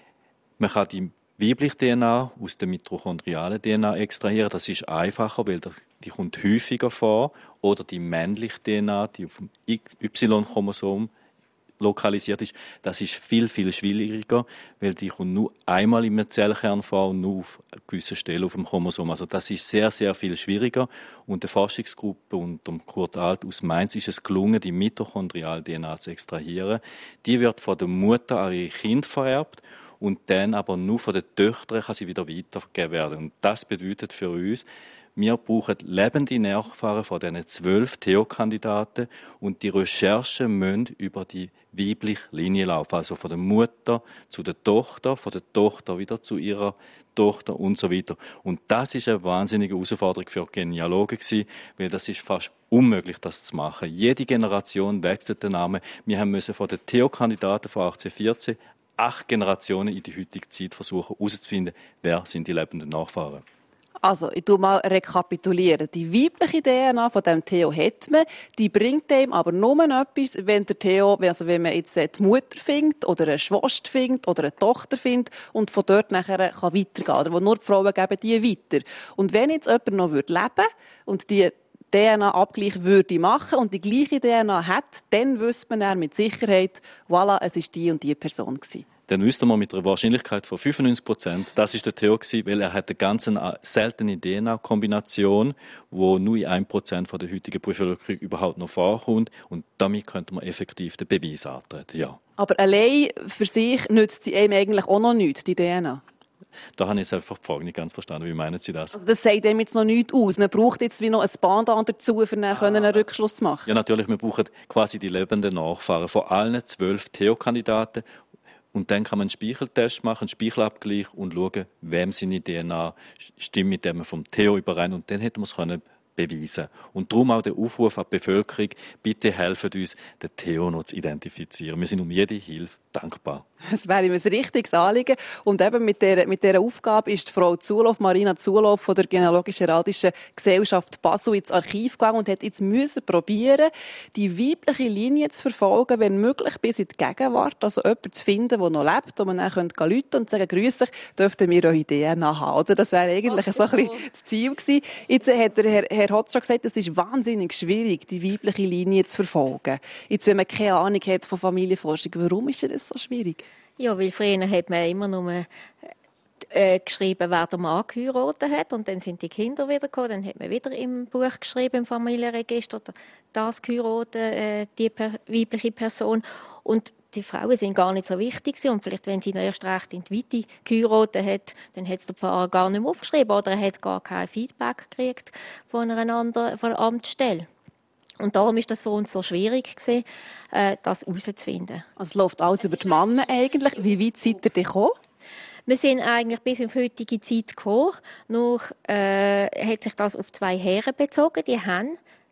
Man kann die weibliche D N A aus der mitochondrialen D N A extrahieren. Das ist einfacher, weil die kommt häufiger vor. Oder die männliche D N A, die auf dem Y-Chromosom lokalisiert ist, das ist viel, viel schwieriger, weil die kommt nur einmal im Zellkern vor und nur auf gewissen Stellen auf dem Chromosom. Also das ist sehr, sehr viel schwieriger. Und der Forschungsgruppe unter Kurt Alt aus Mainz ist es gelungen, die mitochondriale D N A zu extrahieren. Die wird von der Mutter an ihr Kind vererbt. Und dann aber nur von den Töchtern kann sie wieder weitergegeben werden. Und das bedeutet für uns, wir brauchen lebende Nachfahren von diesen zwölf Theo-Kandidaten und die Recherchen müssen über die weibliche Linie laufen. Also von der Mutter zu der Tochter, von der Tochter wieder zu ihrer Tochter und so weiter. Und das ist eine wahnsinnige Herausforderung für Genealogen gewesen, weil das ist fast unmöglich, das zu machen. Jede Generation wechselt den Namen. Wir haben müssen von den Theo-Kandidaten von achtzehnhundertvierzehn acht Generationen in die heutige Zeit versuchen herauszufinden, wer sind die lebenden Nachfahren. Also, ich tu mal rekapitulieren. Die weibliche D N A von dem Theo hat man, die bringt dem aber nur etwas, wenn der Theo, also wenn man jetzt die Mutter findet oder eine Schwester findet oder eine Tochter findet und von dort nachher kann weitergehen. Oder wo nur die Frauen geben die weiter. Und wenn jetzt jemand noch leben würde und die D N A-Abgleich würde machen und die gleiche D N A hat, dann wüsste man dann mit Sicherheit, voilà, es war die und die Person gewesen. Dann wüsste man mit einer Wahrscheinlichkeit von fünfundneunzig Prozent, das ist der Theo gewesen, weil er hat eine ganz seltene D N A-Kombination, die nur in ein Prozent von der heutigen Bevölkerung überhaupt noch vorkommt. Und damit könnte man effektiv den Beweis antreten, ja. Aber allein für sich nützt sie einem eigentlich auch noch nichts, die D N A? Da habe ich jetzt einfach die Frage nicht ganz verstanden. Wie meinen Sie das? Also das sagt dem jetzt noch nichts aus. Man braucht jetzt wie noch ein Pendant dazu, um dann ah. einen Rückschluss zu machen. Ja, natürlich. Wir brauchen quasi die lebenden Nachfahren von allen zwölf Theo-Kandidaten. Und dann kann man einen Speicheltest machen, einen Speichelabgleich und schauen, wem seine D N A stimmt mit dem vom Theo überein. Und dann hätten wir es können beweisen. Und darum auch der Aufruf an die Bevölkerung, bitte helfen uns, den Theo noch zu identifizieren. Wir sind um jede Hilfe dankbar. Das wäre ihm ein richtiges Anliegen. Und eben mit dieser, mit dieser Aufgabe ist die Frau Zulauf, Marina Zulauf von der Genealogisch-Heraldischen Gesellschaft Basel ins Archiv gegangen und hat jetzt müssen probieren, die weibliche Linie zu verfolgen, wenn möglich bis in die Gegenwart. Also jemanden zu finden, der noch lebt, wo man dann rufen könnte und sagen, grüß euch, dürften wir eure D N A haben. Oder? Das wäre eigentlich so ein bisschen das Ziel gewesen. Jetzt hat der Herr, Herr Hotz schon gesagt, es ist wahnsinnig schwierig, die weibliche Linie zu verfolgen. Jetzt, wenn man keine Ahnung hat von Familienforschung, warum ist das so schwierig? Ja, weil früher hat man immer nur äh, geschrieben, wer der Mann geheiratet hat. Und dann sind die Kinder wieder gekommen. Dann hat man wieder im Buch geschrieben, im Familienregister, das geheiratet, äh, die per- weibliche Person. Und die Frauen sind gar nicht so wichtig gewesen. Und vielleicht, wenn sie erst recht in die Weite geheiratet hat, dann hat es der Pfarrer gar nicht mehr aufgeschrieben. Oder er hat gar kein Feedback gekriegt von einer anderen, von einer Amtsstelle. Und darum ist das für uns so schwierig gewesen, das herauszufinden. Also es läuft alles über die Männer eigentlich. Wie weit seid ihr denn gekommen? Wir sind eigentlich bis in die heutige Zeit gekommen. Nur äh, hat sich das auf zwei Herren bezogen. Die haben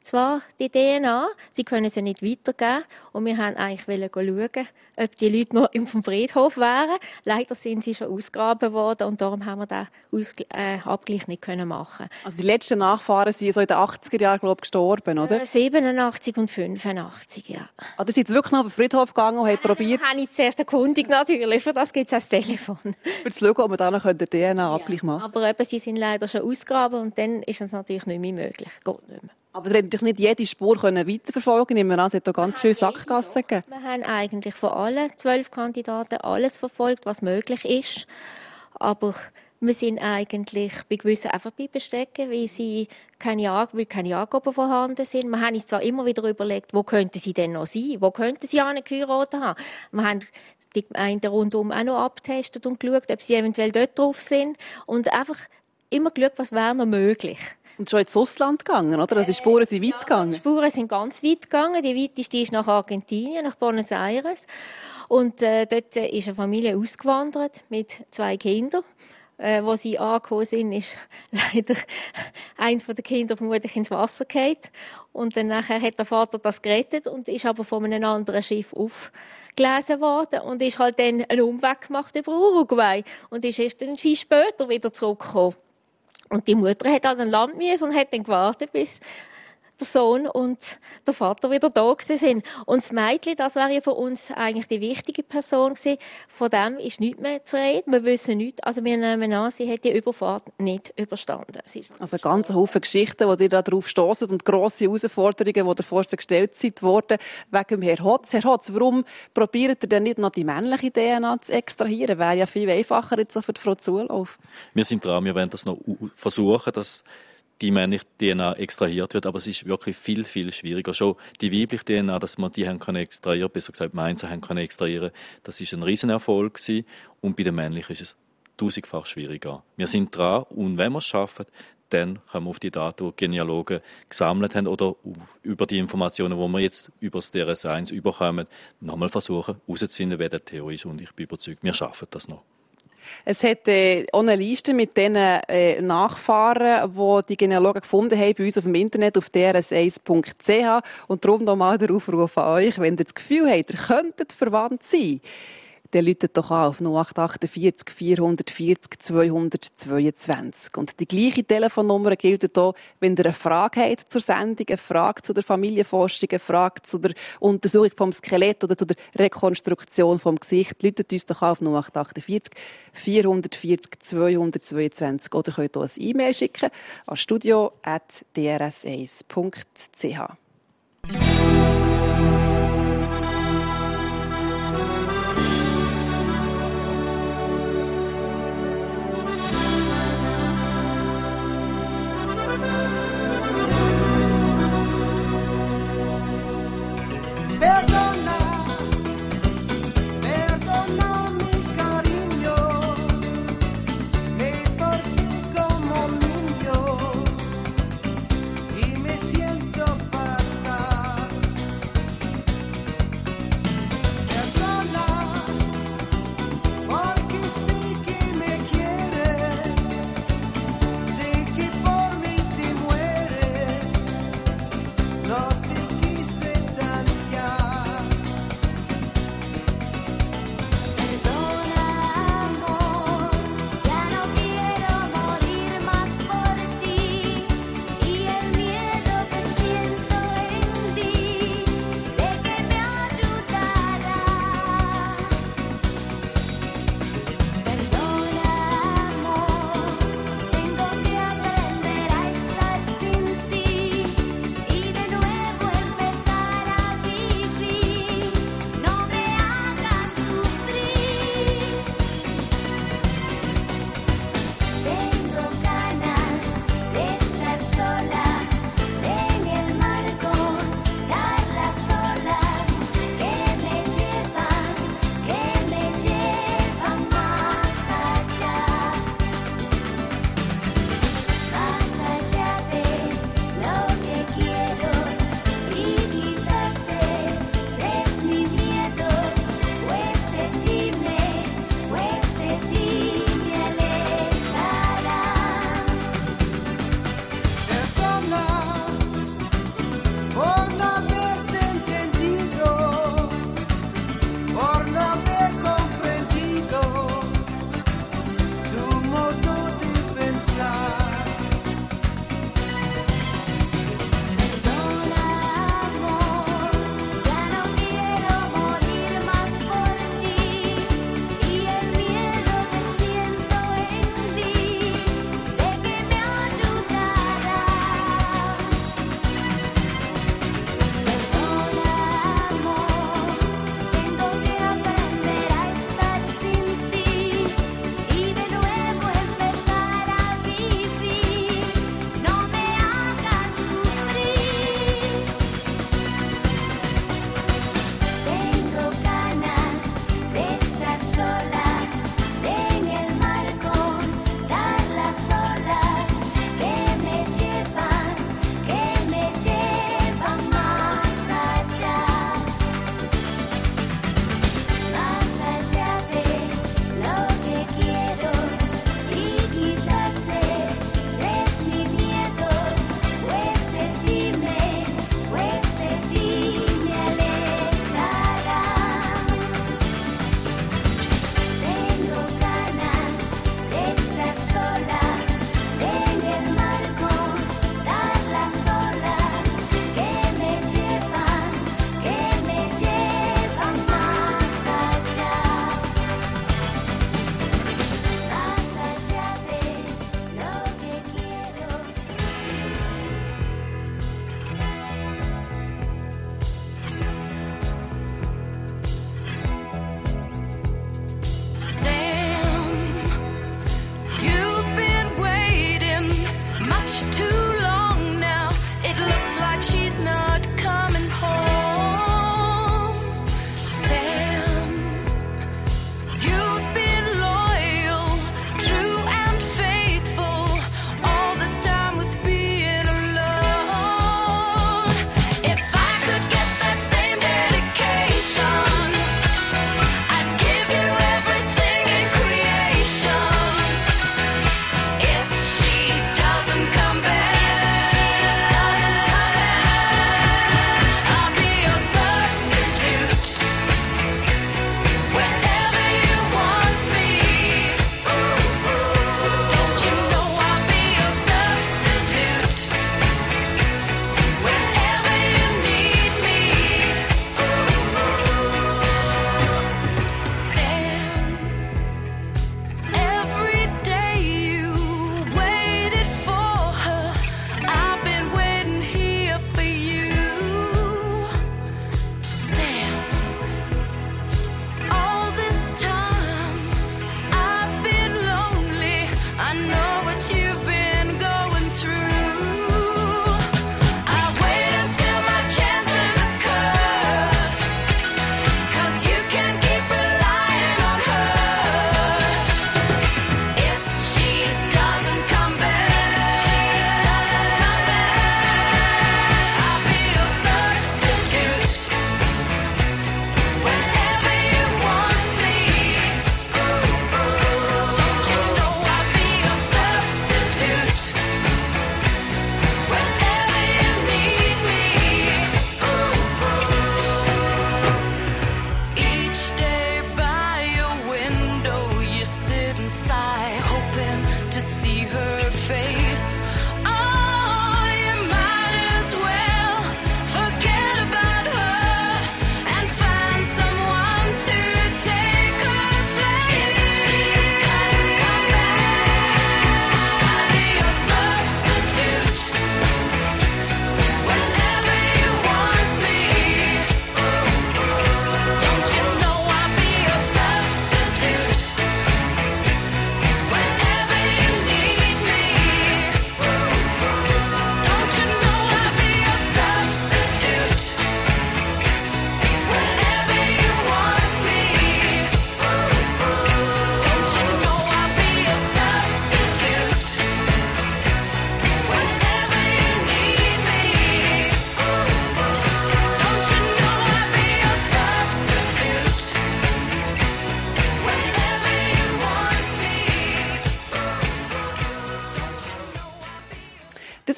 zwar die D N A, sie können sie nicht weitergeben. Und wir wollten eigentlich schauen, ob die Leute noch vom Friedhof wären. Leider sind sie schon ausgegraben worden und darum haben wir den Ausg- äh, Abgleich nicht können machen. Also die letzten Nachfahren sind so in den achtziger Jahren, glaube ich, gestorben, oder? Äh, siebenundachtzig und fünfundachtzig, ja. Ah, ihr seid wirklich noch auf den Friedhof gegangen und habt probiert, Dann habe ich zuerst erkundigt, natürlich. Für das gibt es das Telefon. für zu schauen, ob wir da noch den D N A-Abgleich machen können. Aber eben, sie sind leider schon ausgegraben und dann ist es natürlich nicht mehr möglich. Geht nicht mehr. Aber ihr habt natürlich nicht jede Spur können weiterverfolgen können. Es hat da ganz viele Sackgassen gegeben. Wir haben eigentlich von allen zwölf Kandidaten alles verfolgt, was möglich ist. Aber wir sind eigentlich bei gewissen einfach bleiben stecken, weil, sie keine, An- weil keine Angaben vorhanden sind. Wir haben uns zwar immer wieder überlegt, wo könnten sie denn noch sein? Wo könnten sie eine geheiratet haben? Wir haben die Gemeinden rundum auch noch abgetestet und geschaut, ob sie eventuell dort drauf sind. Und einfach immer geschaut, was wäre noch möglich. Und schon ins Ausland gegangen, oder? Also die Spuren sind weit gegangen. Die Spuren sind ganz weit gegangen. Die weiteste ist nach Argentinien, nach Buenos Aires. Und äh, dort ist eine Familie ausgewandert mit zwei Kindern. Äh, wo sie angekommen sind, ist leider eins der Kinder vermutlich ins Wasser gefallen. Und dann nachher hat der Vater das gerettet und ist aber von einem anderen Schiff aufgelesen worden und ist halt dann einen Umweg gemacht über Uruguay und ist erst dann viel später wieder zurückgekommen. Und die Mutter hat an ein Land müssen und hat dann gewartet, bis der Sohn und der Vater wieder da sind. Und das Mädchen, das wäre ja für uns eigentlich die wichtige Person gewesen. Von dem ist nichts mehr zu reden. Wir wissen nichts. Also wir nehmen an, sie hat die Überfahrt nicht überstanden. Also ein ganzer Haufen Geschichten, die ihr da drauf stossen und grosse Herausforderungen, die davor gestellt sind worden, wegen dem Herr Hotz. Herr Hotz, warum probiert ihr denn nicht noch die männliche D N A zu extrahieren? Wäre ja viel einfacher jetzt auch für die Frau Zulauf. Wir sind dran, wir werden das noch versuchen, dass die männliche D N A extrahiert wird, aber es ist wirklich viel, viel schwieriger. Schon die weibliche D N A, dass wir die haben können extrahieren, besser gesagt, meins haben können extrahieren, das ist ein Riesenerfolg gewesen. Und bei den männlichen ist es tausendfach schwieriger. Wir sind dran und wenn wir es schaffen, dann kommen wir auf die Daten, die, die Genealogen gesammelt haben oder über die Informationen, die wir jetzt über das D R S eins überkommen, nochmal versuchen, herauszufinden, wer der Theo ist. Und ich bin überzeugt, wir schaffen das noch. Es hat äh, auch eine Liste mit den äh, Nachfahren, die die Genealogen gefunden haben, bei uns auf dem Internet auf d r s eins punkt c h. Und darum nochmal der Aufruf an euch, wenn ihr das Gefühl habt, ihr könntet verwandt sein, dann läutet doch an auf null acht achtundvierzig vierhundertvierzig zweihundertzweiundzwanzig. Und die gleiche Telefonnummer gilt auch, wenn ihr eine Frage habt zur Sendung, eine Frage zu der Familienforschung, eine Frage zu der Untersuchung vom Skelett oder zu der Rekonstruktion vom Gesicht. Läutet uns doch an auf null acht achtundvierzig vierhundertvierzig zweihundertzweiundzwanzig oder könnt auch ein E-Mail schicken an studio at d r s eins punkt c h. Perdona, perdona mi cariño, me porté como un niño y me siento fatal. Perdona, porque sé que me quieres, sé que por mí te mueres, no te quise tan ya.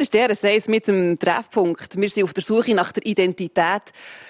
ist der Seis mit dem Treffpunkt. Wir sind auf der Suche nach der Identität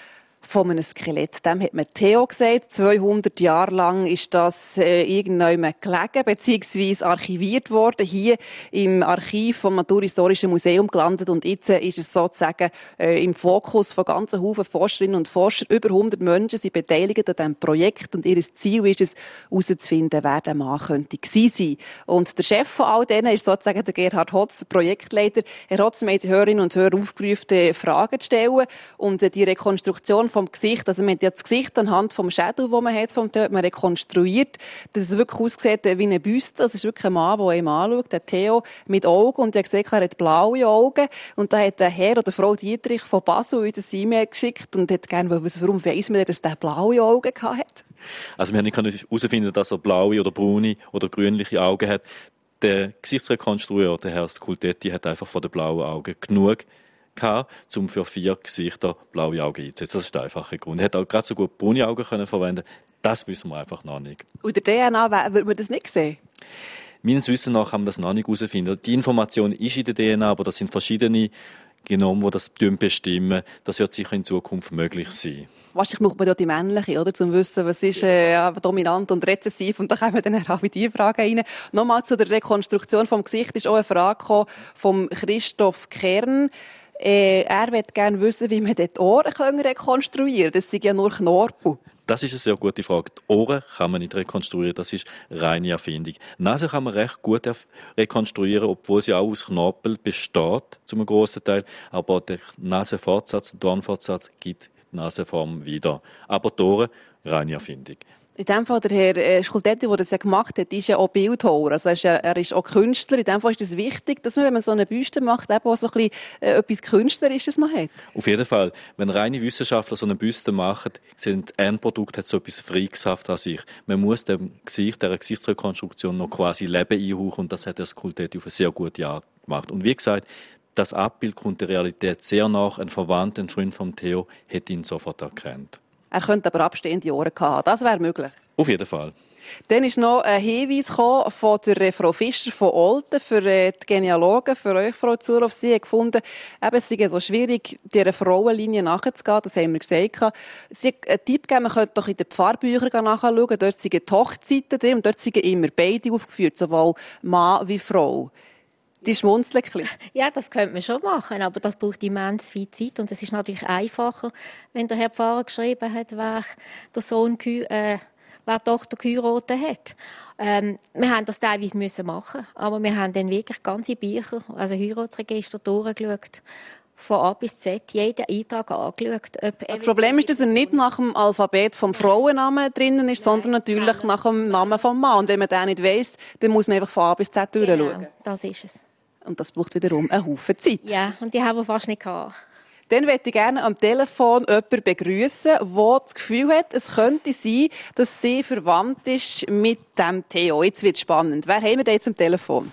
von einem Skelett. Dem hat man Theo gesagt. zweihundert Jahre lang ist das äh, irgendwann gelegen, beziehungsweise archiviert worden, hier im Archiv vom Naturhistorischen Museum gelandet. Und jetzt äh, ist es sozusagen äh, im Fokus von ganzen Haufen Forscherinnen und Forscher. Über hundert Menschen sind beteiligt an diesem Projekt und ihr Ziel ist es, herauszufinden, wer der Mann könnte gewesen sein. Und der Chef von all denen ist sozusagen der Gerhard Hotz, der Projektleiter. Herr Hotz, wir haben die Hörerinnen und Hörer aufgerufen, Fragen zu stellen. Und äh, die Rekonstruktion vom Gesicht, also man hat ja das Gesicht anhand vom Schädel, den man hat, vom Tod, man rekonstruiert, dass es wirklich aussieht wie eine Büste. Das ist wirklich ein Mann, der ihm anschaut, der Theo, mit Augen. Und er hat gesehen, er hat blaue Augen. Und da hat der Herr oder Frau Dietrich von Basel uns ein E-Mail geschickt und hat gerne, warum weiss man, dass der blaue Augen hat? Also wir haben nicht herausfinden, dass er blaue oder braune oder grünliche Augen hat. Der Gesichtsrekonstrueur, der Herr Skultetti, hat einfach von den blauen Augen genug gehabt, um für vier Gesichter blaue Augen einzusetzen. Das ist der einfache Grund. Er hätte auch gerade so gut braune Augen können verwenden. Das wissen wir einfach noch nicht. Und der D N A würde man das nicht sehen? Meines Wissens nach kann man das noch nicht herausfinden. Die Information ist in der D N A, aber das sind verschiedene Genome, die das bestimmen. Das wird sicher in Zukunft möglich sein. Wahrscheinlich braucht man ja die männliche, oder, um zu wissen, was ist äh, dominant und rezessiv. Und da kommen wir dann auch in diese Frage rein. Nochmal zu der Rekonstruktion vom Gesicht ist auch eine Frage gekommen vom Christoph Kern. Äh, er möchte gerne wissen, wie man die Ohren rekonstruieren kann. Das sind ja nur Knorpel. Das ist eine sehr gute Frage. Die Ohren kann man nicht rekonstruieren, das ist reine Erfindung. Die Nase kann man recht gut rekonstruieren, obwohl sie auch aus Knorpel besteht, zum grossen Teil. Aber der Nasenfortsatz, der Dornfortsatz, gibt die Nasenform wieder. Aber die Ohren, reine Erfindung. In dem Fall, der Herr Skultetti, der das ja gemacht hat, ist ja auch Bildhauer. Also er ist, ja, er ist auch Künstler. In dem Fall ist es wichtig, dass man, wenn man so eine Büste macht, eben auch so ein bisschen äh, etwas Künstlerisches noch hat. Auf jeden Fall. Wenn reine Wissenschaftler so eine Büste machen, sind Endprodukt hat so etwas Freakshaft an sich. Man muss dem Gesicht, der Gesichtsrekonstruktion noch quasi Leben einhauchen und das hat der Skultetti auf eine sehr gute Art gemacht. Und wie gesagt, das Abbild kommt der Realität sehr nach. Ein Verwandter, ein Freund von Theo, hätte ihn sofort erkannt. Er könnte aber abstehende Ohren haben. Das wäre möglich. Auf jeden Fall. Dann ist noch ein Hinweis gekommen von der Frau Fischer von Olten für die Genealogen, für euch, Frau Zurhoff. Sie hat gefunden, eben, es sei so schwierig, dieser Frauenlinie nachzugehen. Das haben wir gesagt. Sie hat einen Tipp gegeben, man könnte doch in den Pfarrbüchern nachschauen. Dort sind die Hochzeiten drin und dort sind immer beide aufgeführt, sowohl Mann wie Frau. Die schmunzeln ein bisschen. Ja, das könnte man schon machen, aber das braucht immens viel Zeit. Und es ist natürlich einfacher, wenn der Herr Pfarrer geschrieben hat, wer der Sohn, äh, wer die Tochter geheiratet hat. Ähm, wir haben das teilweise müssen machen, aber wir haben dann wirklich ganze Bücher, also Heiratsregister, durchgeschaut. Von A bis Z, jeden Eintrag angeschaut. Das Problem ist, dass er nicht nach dem Alphabet vom Frauennamen drinnen ist, sondern natürlich nach dem Namen vom Mann. Und wenn man den nicht weiss, dann muss man einfach von A bis Z durchschauen. Genau, das ist es. Und das braucht wiederum einen Haufen Zeit. Ja, und die haben wir fast nicht gehabt. Dann möchte ich gerne am Telefon jemanden begrüßen, der das Gefühl hat, es könnte sein, dass sie verwandt ist mit dem Theo. Jetzt wird es spannend. Wer haben wir denn jetzt am Telefon?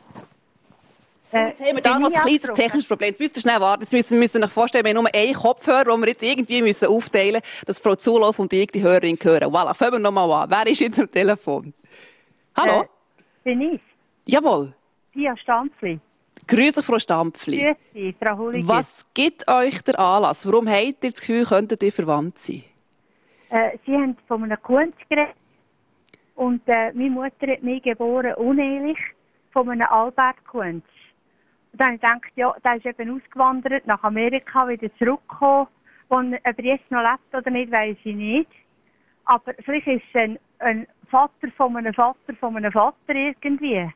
Äh, jetzt haben wir da noch ein kleines technisches Problem. Jetzt müsst ihr schnell warten. Jetzt müssen wir uns noch vorstellen, wir haben nur einen Kopfhörer, den wir jetzt irgendwie müssen aufteilen müssen, dass Frau Zulauf und ich die Hörerin hören. Voilà, fangen wir noch mal an. Wer ist jetzt am Telefon? Hallo? Äh, bin ich. Jawohl. Pia Stampfli. Grüße, Frau Stampfli. Grüße, Frau Hulliger. Was gibt euch der Anlass? Warum habt ihr das Gefühl, könntet ihr verwandt sein? Äh, Sie haben von einem Kunst geredet. Und äh, meine Mutter hat mich geboren unehelich von einem Albert Kunz. Und dann habe ich gedacht, ja, der ist eben ausgewandert nach Amerika, wieder zurückgekommen. Und ob er jetzt noch lebt oder nicht, weiss ich nicht. Aber vielleicht ist es ein, ein Vater von einem Vater von einem Vater irgendwie.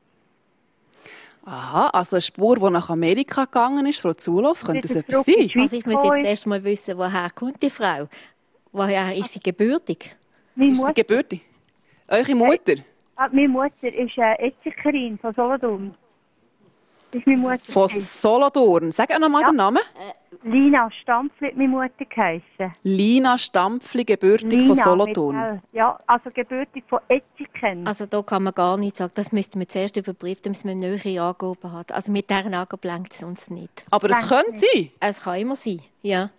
Aha, also eine Spur, die nach Amerika gegangen ist, Frau Zulauf, könnte das etwas sein? Also ich möchte jetzt erst mal wissen, woher kommt die Frau? Woher ist sie gebürtig? Meine ist sie gebürtig? Eure Mutter? Äh, meine Mutter ist eine Etzikerin von Solothurn. Ist meine Mutter von Solothurn. Sag auch noch mal ja. den Namen. Äh, Lina Stampfli hat meine Mutter geheissen. Lina Stampfli, gebürtig Lina, von Solothurn. Ja, also gebürtig von Etziken. Also da kann man gar nichts sagen. Das müsste man zuerst überprüfen, damit man nähere Angaben hat. Also mit dieser Angabe blenkt es uns nicht. Aber es könnte sein. Es kann immer sein, ja.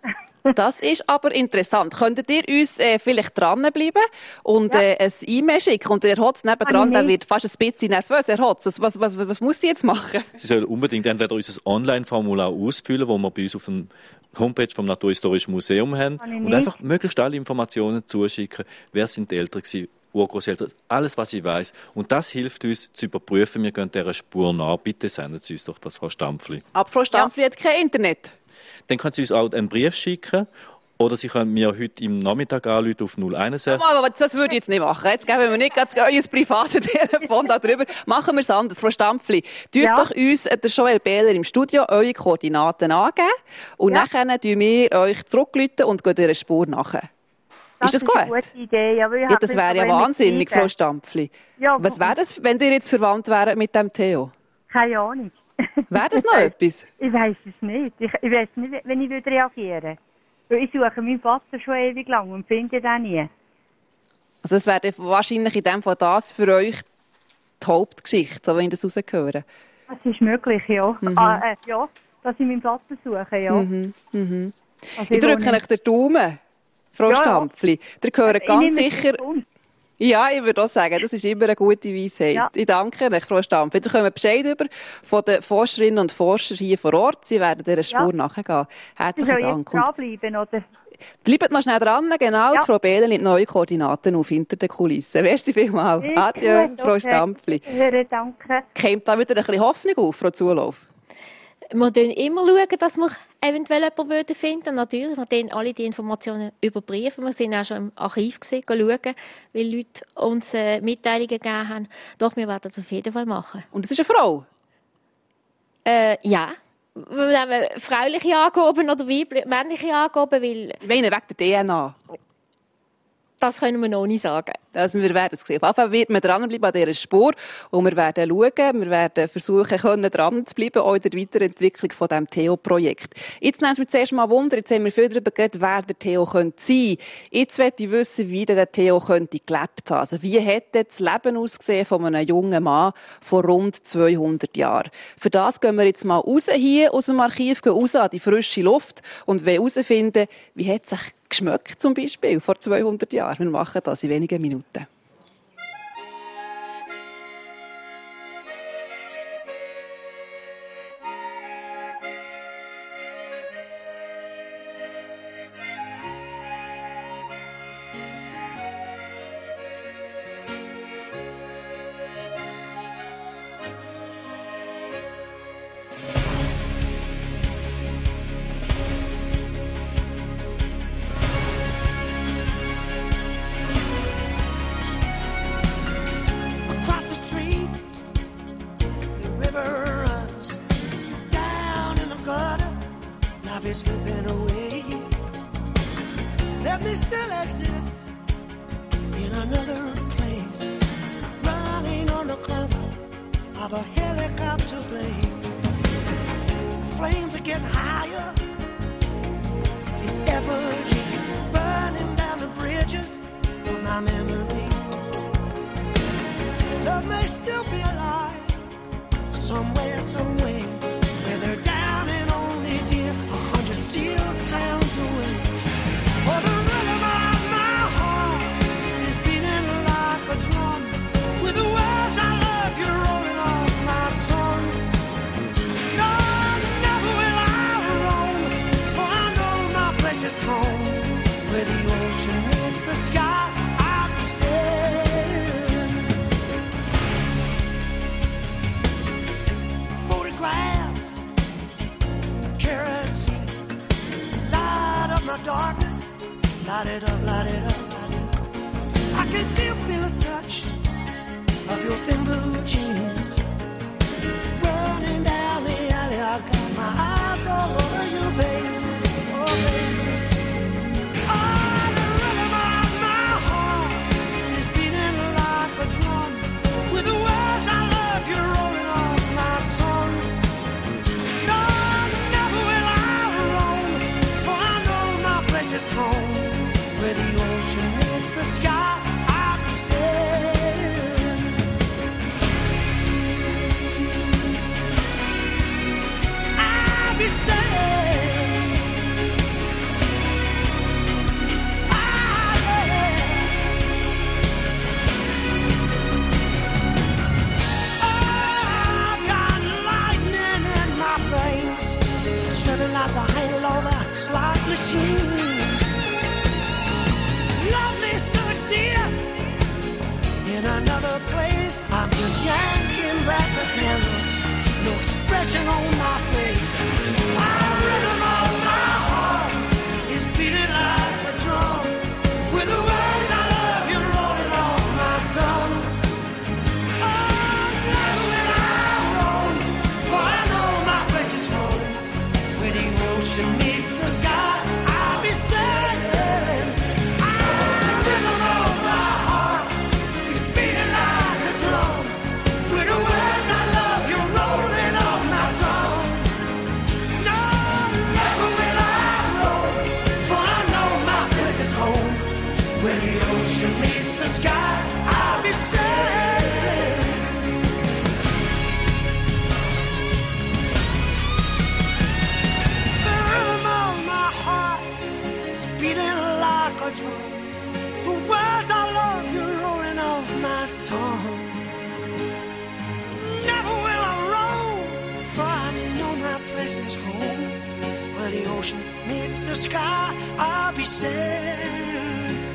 Das ist aber interessant. Könntet ihr uns äh, vielleicht dranbleiben und ja. äh, ein E-Mail schicken? Und der Hotz nebendran, der wird fast ein bisschen nervös. Herr Hotz, was, was, was muss sie jetzt machen? Sie soll unbedingt entweder unser Online-Formular ausfüllen, das wir bei uns auf dem Homepage vom Naturhistorischen Museum haben, und einfach möglichst alle Informationen zuschicken. Wer sind die Eltern gewesen? Urgroßeltern, alles, was ich weiss. Und das hilft uns zu überprüfen, wir gehen dieser Spur nach. Bitte sendet Sie uns doch das, Frau Stampfli. Aber Frau Stampfli ja. hat kein Internet. Dann können Sie uns auch einen Brief schicken. Oder Sie können mir heute im Nachmittag anrufen auf null eins sechs. Aber das würde ich jetzt nicht machen. Jetzt geben wir nicht ganz euer privates Telefon darüber. Machen wir es anders. Frau Stampfli, tut ja. doch uns, der Joel Behler im Studio, eure Koordinaten angeben. Und ja. dann tun wir euch zurückrufen und gehen dieser Spur nachher. Das ist das ist gut? Eine gute Idee, aber ich ja, das wäre ja wahnsinnig, Frau Stampfli. Ja, was wäre das, wenn ihr jetzt verwandt wäret mit dem Theo? Keine Ahnung. Wäre das noch etwas? Ich weiss es nicht. Ich, ich weiss nicht, wenn ich würde reagieren würde. Ich suche meinen Vater schon ewig lang und finde den nie. Also das wäre wahrscheinlich in dem Fall das für euch die Hauptgeschichte, so wenn ich das rausgehöre. Das ist möglich, ja. Mhm. Ah, äh, ja, dass ich meinen Vater suche, ja. Mhm. Mhm. Also ich, ich drücke euch den Daumen. Frau ja, Stampfli, ihr gehört ich ganz sicher... Ja, ich würde auch sagen, das ist immer eine gute Weisheit. Ja. Ich danke euch, Frau Stampfli. Wir kommen Bescheid über von den Forscherinnen und Forschern hier vor Ort. Sie werden dieser Spur ja. nachgehen. Herzlichen Dank. Soll ich dranbleiben, oder? Bleibt noch schnell dran, genau. Ja. Frau Behler nimmt neue Koordinaten auf hinter den Kulissen. Merci vielmals. Adieu, Frau okay. Stampfli. Ja, danke. Kommt da wieder ein bisschen Hoffnung auf, Frau Zulauf? Wir schauen immer, schauen, dass wir eventuell jemanden finden. Natürlich, wir schauen alle die Informationen überprüfen. Wir sind auch schon im Archiv gesehen, schauen, weil Leute uns äh, Mitteilungen gegeben haben. Doch, wir werden das auf jeden Fall machen. Und das ist eine Frau? Äh, ja. Wir nehmen frauliche Angaben oder männliche Angaben, weil... Ich meine, wegen der D N A. Das können wir noch nicht sagen. Also wir werden es sehen. Auf jeden Fall wird man dranbleiben an dieser Spur und wir werden schauen, wir werden versuchen, können dran zu bleiben, auch in der Weiterentwicklung von diesem Theo-Projekt. Jetzt nehmen wir zuerst mal Wunder, jetzt haben wir viel darüber geredet, wer der Theo könnte sein. Jetzt möchte ich wissen, wie der Theo könnte gelebt haben. Also wie hätte das Leben ausgesehen von einem jungen Mann vor rund zweihundert Jahren? Für das gehen wir jetzt mal raus hier aus dem Archiv, gehen raus an die frische Luft und wollen herausfinden, wie hat sich geschmeckt zum Beispiel vor zweihundert Jahren. Wir machen das in wenigen Minuten. just yanking back the handle, no expression on my face. My rhythm of my heart is beating like a drum, with the words I love you rolling off my tongue. Oh, never will I roam, for I know my place is home. Where the ocean meets the sky, I'll be sailing. Ah, rhythm of my heart is beating like a drum, with the words I love you rolling off my tongue. No, never will I roam, for I know my place is home. Where the ocean meets the sky, I'll be sailing. The rhythm of my heart is beating like a drum. The words I love you rolling off my tongue. Never will I roam, for I know my place is home. Where the ocean meets the sky, I'll be sailing.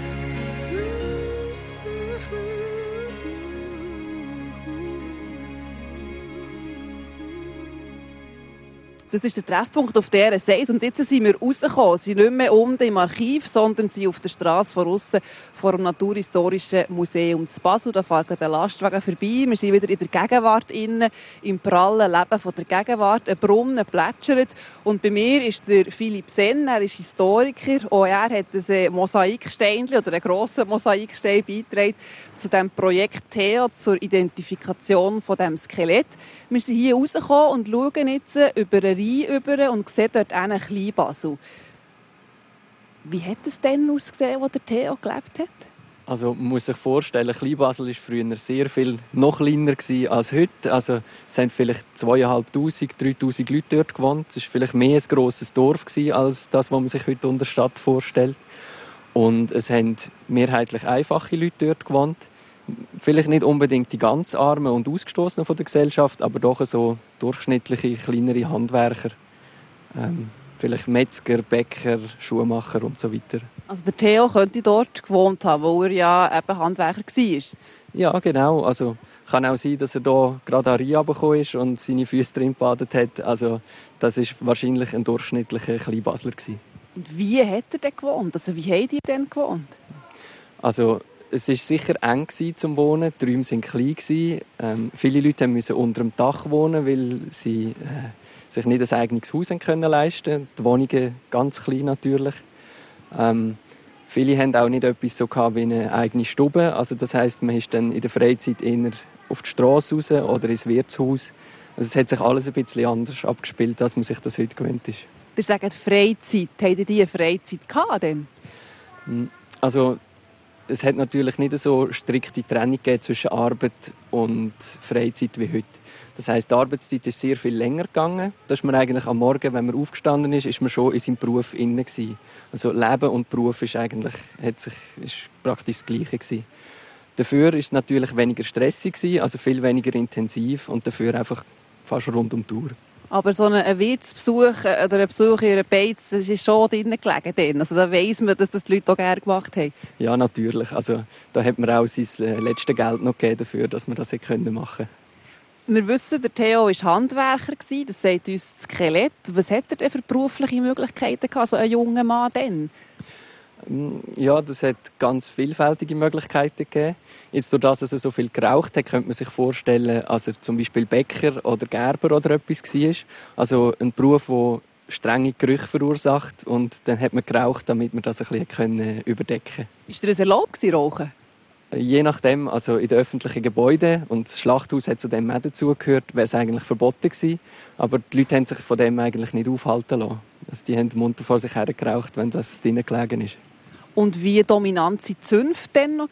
Das ist der Treffpunkt auf D R S eins und jetzt sind wir rausgekommen. Sie sind nicht mehr unten im Archiv, sondern sind auf der Straße von aussen vor dem Naturhistorischen Museum zu Basel. Da fährt der Lastwagen vorbei. Wir sind wieder in der Gegenwart innen, im prallen Leben von der Gegenwart. Ein Brunnen plätschert. Und bei mir ist der Philipp Senn, er ist Historiker. Auch er hat ein Mosaiksteinchen oder einen grossen Mosaikstein beigetragen zu dem Projekt Theo zur Identifikation von dem Skelett. Wir sind hier rausgekommen und schauen jetzt über den Rhein über und sehen dort einen Kleinbasel. Wie hat es denn ausgesehen, wo der Theo gelebt hat? Also man muss sich vorstellen, Kleinbasel war früher sehr viel noch kleiner als heute. Also es haben vielleicht zweitausendfünfhundert, dreitausend Leute dort gewohnt. Es war vielleicht mehr ein grosses Dorf als das, was man sich heute unter der Stadt vorstellt. Und es haben mehrheitlich einfache Leute dort gewohnt. Vielleicht nicht unbedingt die ganz Armen und Ausgestoßenen von der Gesellschaft, aber doch so durchschnittliche, kleinere Handwerker. Ähm, vielleicht Metzger, Bäcker, Schuhmacher und so weiter. Also der Theo könnte dort gewohnt haben, wo er ja eben Handwerker war. Ja, genau. Also kann auch sein, dass er hier gerade an den Rhein runtergekommen ist und seine Füße drin gebadet hat. Also das war wahrscheinlich ein durchschnittlicher Kleinbasler. Und wie hat er denn gewohnt? Also wie haben die denn gewohnt? Also es war sicher eng zum Wohnen. Die Räume waren klein. Ähm, viele Leute mussten unter dem Dach wohnen, weil sie äh, sich nicht ein eigenes Haus können leisten konnten. Die Wohnungen ganz klein natürlich. Ähm, viele hatten auch nicht etwas so wie eine eigene Stube. Also das heisst, man ist dann in der Freizeit eher auf die Straße raus oder ins Wirtshaus. Also es hat sich alles ein bisschen anders abgespielt, als man sich das heute gewöhnt ist. Ihr sagt Freizeit. Habt ihr die Freizeit gehabt denn? Also es hat natürlich nicht so strikte Trennung gegeben zwischen Arbeit und Freizeit wie heute. Das heisst, die Arbeitszeit ist sehr viel länger gegangen. Da ist man eigentlich am Morgen, wenn man aufgestanden ist, ist man schon in seinem Beruf inne gewesen. Also Leben und Beruf ist eigentlich hat sich, ist praktisch das Gleiche gewesen. Dafür ist es natürlich weniger stressig gewesen, also viel weniger intensiv und dafür einfach fast rund um die Uhr. Aber so ein Wirtsbesuch oder ein Besuch in einer Beiz, das ist schon drinnen gelegen. Also da weiss man, dass das die Leute auch gerne gemacht haben. Ja, natürlich. Also, da hat man auch sein letztes Geld noch gegeben dafür, dass man das machen konnte. Wir wissen, der Theo war Handwerker, das sagt uns das Skelett. Was hat er denn für berufliche Möglichkeiten gehabt, so ein junger Mann denn? Ja, das hat ganz vielfältige Möglichkeiten gegeben. Jetzt durch das, dass er so viel geraucht hat, könnte man sich vorstellen, dass er zum Beispiel Bäcker oder Gerber oder etwas war. Also ein Beruf, der strenge Gerüche verursacht. Und dann hat man geraucht, damit man das ein bisschen überdecken konnte. Ist dir das erlaubt, rauchen? Je nachdem, also in den öffentlichen Gebäuden, und das Schlachthaus hat zu dem auch dazugehört, wäre es eigentlich verboten gewesen. Aber die Leute haben sich von dem eigentlich nicht aufhalten lassen. Also die haben munter vor sich her geraucht, wenn das drinnen gelegen ist. Und wie dominant waren die Zünfte denn noch?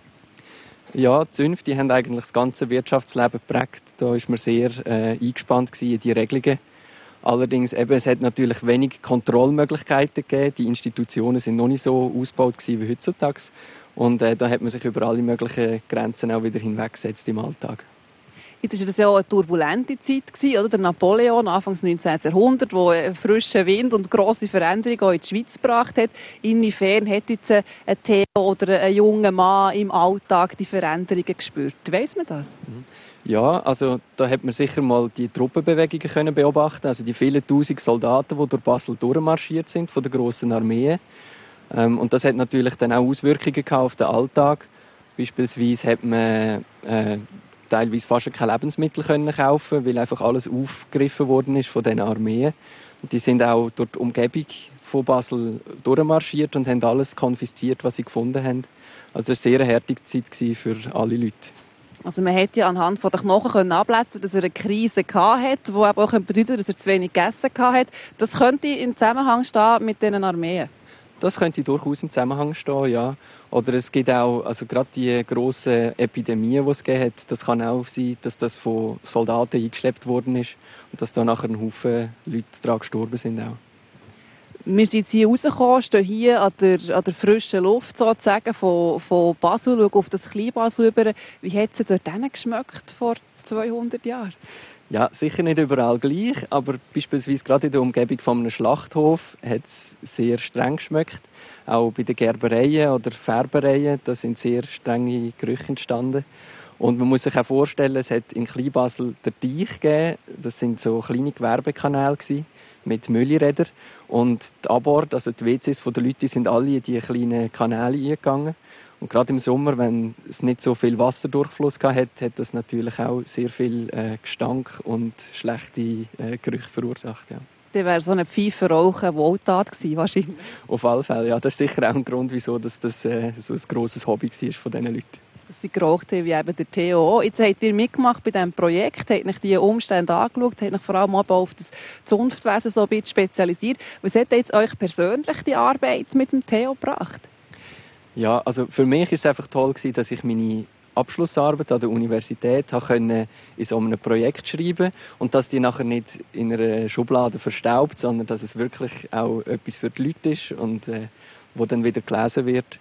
Ja, die Zünfte die haben eigentlich das ganze Wirtschaftsleben geprägt. Da war man sehr äh, eingespannt in die Regelungen. Allerdings eben, es hat natürlich wenig Kontrollmöglichkeiten gegeben. Die Institutionen sind noch nicht so ausgebaut wie heutzutage. Und äh, da hat man sich über alle möglichen Grenzen auch wieder hinweggesetzt im Alltag. Jetzt war das ja auch eine turbulente Zeit gewesen, oder? Der Napoleon, Anfangs neunzehnten. Jahrhundert, der frischen Wind und grosse Veränderungen auch in die Schweiz gebracht hat. Inwiefern hat jetzt ein Theo oder ein junger Mann im Alltag die Veränderungen gespürt? Weiss man das? Ja, also da hat man sicher mal die Truppenbewegungen können beobachten, also die vielen tausend Soldaten, die durch Basel durchmarschiert sind von der grossen Armee. Ähm, und das hat natürlich dann auch Auswirkungen auf den Alltag. Beispielsweise hat man äh, teilweise fast keine Lebensmittel können kaufen, weil einfach alles aufgegriffen worden ist von diesen Armeen. Und die sind auch durch die Umgebung von Basel durchmarschiert und haben alles konfisziert, was sie gefunden haben. Also das war eine sehr harte Zeit für alle Leute. Also man hat ja anhand der Knochen ablesen, dass er eine Krise hatte, die auch bedeutet, dass er zu wenig gegessen hatte. Das könnte im Zusammenhang stehen mit diesen Armeen. Das könnte durchaus im Zusammenhang stehen, ja. Oder es gibt auch, also gerade die grossen Epidemien, die es gegeben hat, das kann auch sein, dass das von Soldaten eingeschleppt worden ist und dass da nachher ein Haufen Leute daran gestorben sind auch. Wir sind jetzt hier rausgekommen, stehen hier an der, an der frischen Luft sozusagen von, von Basel, schauen auf das Kleinbasel über. Wie hat es dort geschmeckt vor zweihundert Jahren? Ja, sicher nicht überall gleich, aber beispielsweise gerade in der Umgebung von einem Schlachthof hat es sehr streng geschmeckt. Auch bei den Gerbereien oder Färbereien, da sind sehr strenge Gerüche entstanden. Und man muss sich auch vorstellen, es hat in Kleinbasel den Teich gegeben. Das sind so kleine Gewerbekanäle mit Müllrädern. Und die Abord, also die W Cs der Leute, sind alle in diese kleinen Kanäle eingegangen. Und gerade im Sommer, wenn es nicht so viel Wasserdurchfluss hatte, hat das natürlich auch sehr viel äh, Gestank und schlechte äh, Gerüche verursacht. Ja. Dann wäre so eine Pfeife rauchen Wohltat gewesen, wahrscheinlich. Auf alle Fälle, ja. Das ist sicher auch ein Grund, wieso das, das äh, so ein grosses Hobby war von diesen Leuten. Dass sie geraucht haben, wie eben der Theo auch. Jetzt habt ihr mitgemacht bei diesem Projekt, habt euch diese Umstände angeschaut, habt euch vor allem auf das Zunftwesen so ein bisschen spezialisiert. Was hat jetzt euch persönlich die Arbeit mit dem Theo gebracht? Ja, also für mich war es einfach toll, dass ich meine Abschlussarbeit an der Universität in so einem Projekt schreiben und dass die nachher nicht in einer Schublade verstaubt, sondern dass es wirklich auch etwas für die Leute ist und äh, wo dann wieder gelesen wird.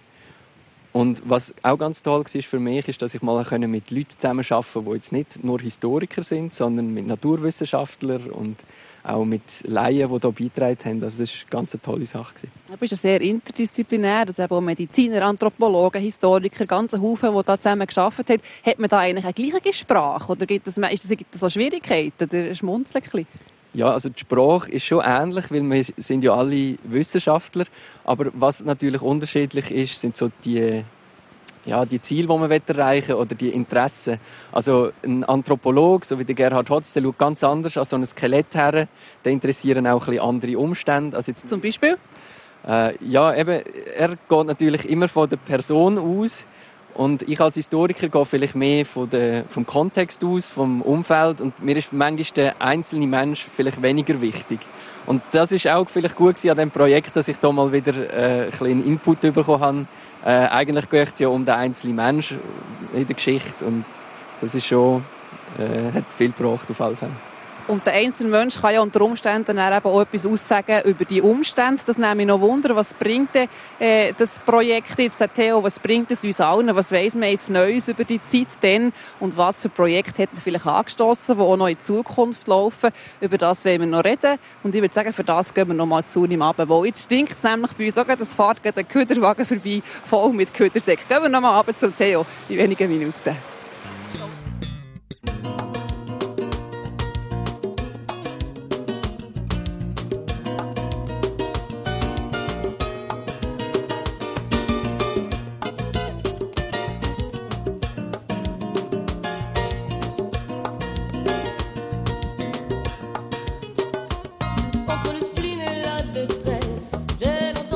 Und was auch ganz toll war für mich, ist, dass ich mal mit Leuten zusammenarbeiten konnte, die jetzt nicht nur Historiker sind, sondern mit Naturwissenschaftlern und auch mit Laien, die hier beigetragen haben. Also das war eine ganz tolle Sache. Du bist ja sehr interdisziplinär, das auch Mediziner, Anthropologen, Historiker, ganze Haufen, die da zusammen gearbeitet haben. Hat man da eigentlich eine gleiche Sprache? Oder gibt es, ist das, gibt es so Schwierigkeiten? Oder schmunzeln ein bisschen? Ja, also die Sprache ist schon ähnlich, weil wir sind ja alle Wissenschaftler. Aber was natürlich unterschiedlich ist, sind so die, ja, die Ziele, die man erreichen will, oder die Interessen. Also ein Anthropologe, so wie der Gerhard Hotz, der schaut ganz anders als so ein Skelett her. Den interessieren auch ein bisschen andere Umstände. Also jetzt, zum Beispiel? Äh, ja, eben, er geht natürlich immer von der Person aus. Und ich als Historiker gehe vielleicht mehr von der, vom Kontext aus, vom Umfeld. Und mir ist manchmal der einzelne Mensch vielleicht weniger wichtig. Und das ist auch vielleicht gut gewesen an diesem Projekt, dass ich da mal wieder äh, ein bisschen Input bekommen habe. Äh, eigentlich geht es ja um den einzelnen Mensch in der Geschichte. Und das ist schon, äh, hat viel gebracht auf alle Fälle. Und der einzelne Mensch kann ja unter Umständen dann eben auch etwas aussagen über die Umstände. Das nehme ich noch Wunder. Was bringt denn, äh, das Projekt jetzt, der Theo, was bringt es uns allen? Was weiss man jetzt Neues über die Zeit denn? Und was für Projekte hat er vielleicht angestossen, die auch noch in Zukunft laufen? Über das wollen wir noch reden. Und ich würde sagen, für das gehen wir noch mal zu ihm runter. Wo jetzt stinkt es nämlich bei uns auch, das fährt gerade ein Köderwagen vorbei, voll mit Ködersäcken. Gehen wir noch mal runter zum Theo in wenigen Minuten.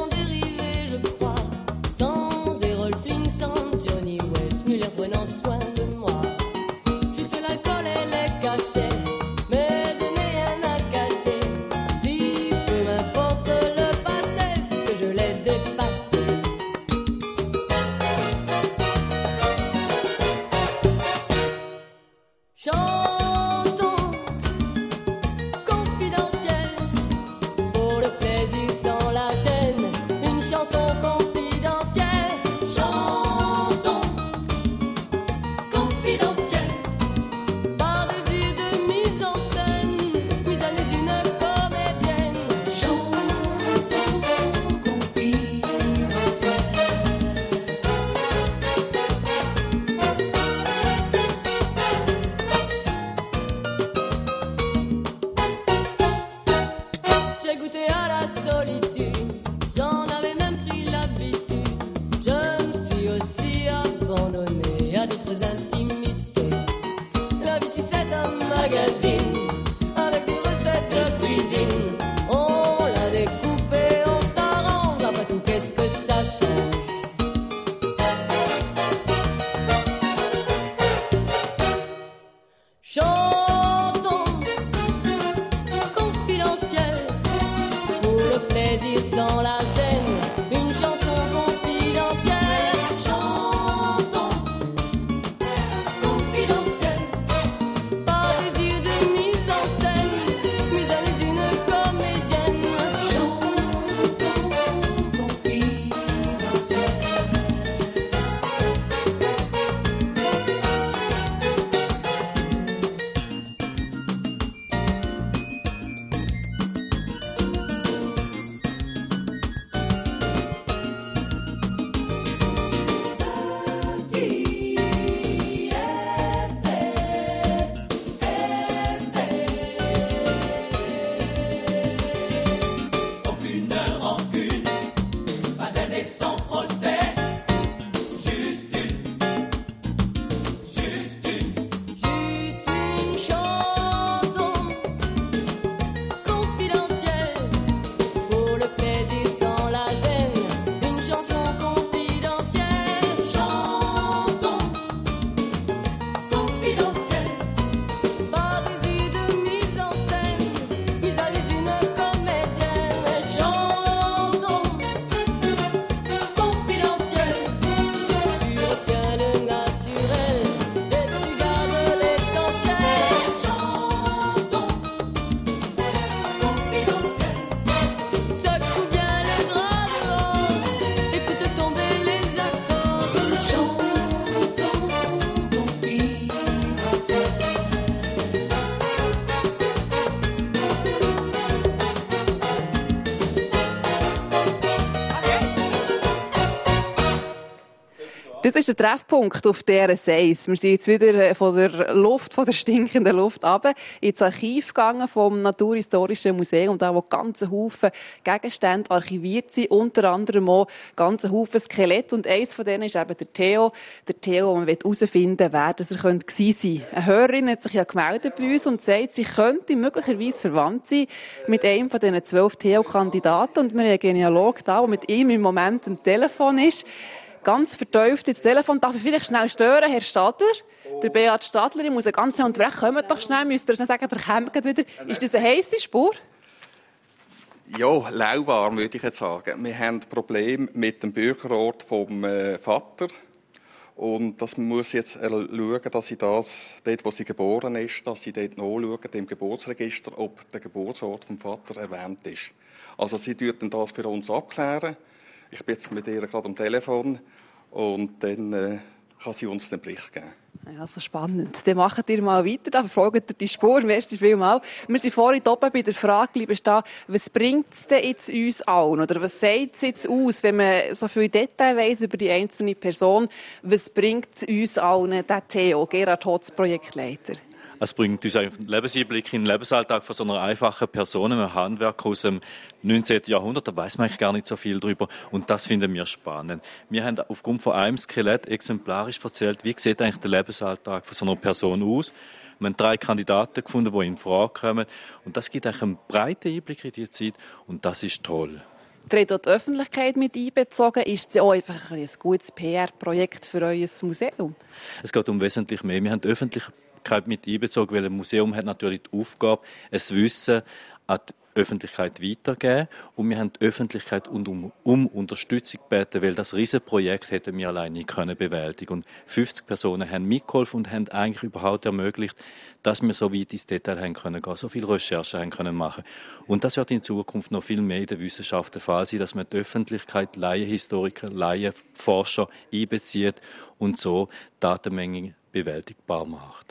Johnny West, Muller prenant soin notre intimité. La vie si c'est un magazine avec des recettes de cuisine. On l'a découpé, on s'arrange. Après tout, qu'est-ce que ça change? Chanson confidentielle pour le plaisir sans la gêne. Une chanson confidentielle. Chanson confidentielle. Pas désir de mise en scène, mais à l'aide d'une comédienne. Chanson confidentielle. Aucune rancune, pas d'année sans procès. Juste une, juste une, juste une chanson confidentielle pour le plaisir sans la gêne. Une chanson confidentielle. Chanson confidentielle. Pas désir de mise en scène, mise à l'aide d'une comédienne. Chanson confidentielle. Tu retiens le naturel et tu gardes l'essentiel. Chanson confidentielle. Secoue bien le drap dehors, écoute tomber les accords. Chanson confidentielle. Das ist der Treffpunkt auf D R S eins. Wir sind jetzt wieder von der Luft, von der stinkenden Luft runter ins Archiv gegangen vom Naturhistorischen Museum, da wo ganze Haufen Gegenstände archiviert sind, unter anderem auch ganze Haufen Skelett. Und eins von denen ist eben der Theo. Der Theo, wo man herausfinden will, wer das er könnte gewesen sein. Eine Hörerin hat sich ja gemeldet bei uns und sagt, sie könnte möglicherweise verwandt sein mit einem von diesen zwölf Theo-Kandidaten. Und wir haben einen Genealog da, der mit ihm im Moment am Telefon ist. Ganz vertieft ins Telefon. Darf ich vielleicht schnell stören, Herr Stadler? Der Beat Stadler, ich muss ihn ganz schnell unterbrechen. Kommt doch schnell, müsst ihr schnell sagen, der kommt wieder. Ist das eine heisse Spur? Ja, lauwarm würde ich jetzt sagen. Wir haben Probleme mit dem Bürgerort vom äh, Vater. Und das muss jetzt äh, schauen, dass sie das, dort wo sie geboren ist, dass sie dort nachschauen, im Geburtsregister, ob der Geburtsort vom Vater erwähnt ist. Also sie würden das für uns abklären. Ich bin jetzt mit ihr gerade am Telefon und dann äh, kann sie uns den Bericht geben. Ja, so spannend. Dann macht ihr mal weiter, dann verfolgt ihr die Spur. Merci vielmals. Wir sind vorhin oben bei der Frage bleiben stehen, was bringt es denn jetzt uns allen? Oder was sagt es jetzt aus, wenn man so viel Detail weiss über die einzelne Person? Was bringt uns allen der Theo, Gerhard Hotz, Projektleiter? Es bringt uns einen Lebenseinblick in den Lebensalltag von so einer einfachen Person, einem Handwerker aus dem neunzehnten Jahrhundert. Da weiss man eigentlich gar nicht so viel drüber. Und das finden wir spannend. Wir haben aufgrund von einem Skelett exemplarisch erzählt, wie sieht eigentlich der Lebensalltag von so einer Person aus. Wir haben drei Kandidaten gefunden, die in Frage kommen. Und das gibt eigentlich einen breiten Einblick in die Zeit. Und das ist toll. Ihr habt die Öffentlichkeit mit einbezogen. Ist es auch einfach ein gutes P R-Projekt für euer Museum? Es geht um wesentlich mehr. Wir haben die Öffentlichkeit mit einbezogen, weil ein Museum hat natürlich die Aufgabe, ein Wissen an die Öffentlichkeit weitergeben. Und wir haben die Öffentlichkeit um, um Unterstützung gebeten, weil das Riesenprojekt hätten wir alleine nicht können bewältigen. Und fünfzig Personen haben mitgeholfen und haben eigentlich überhaupt ermöglicht, dass wir so weit ins Detail haben können gehen, so viel Recherche haben können machen. Und das wird in Zukunft noch viel mehr in der Wissenschaft der Fall sein, dass man die Öffentlichkeit, Laienhistoriker, Laienforscher einbezieht und so Datenmengen bewältigbar macht.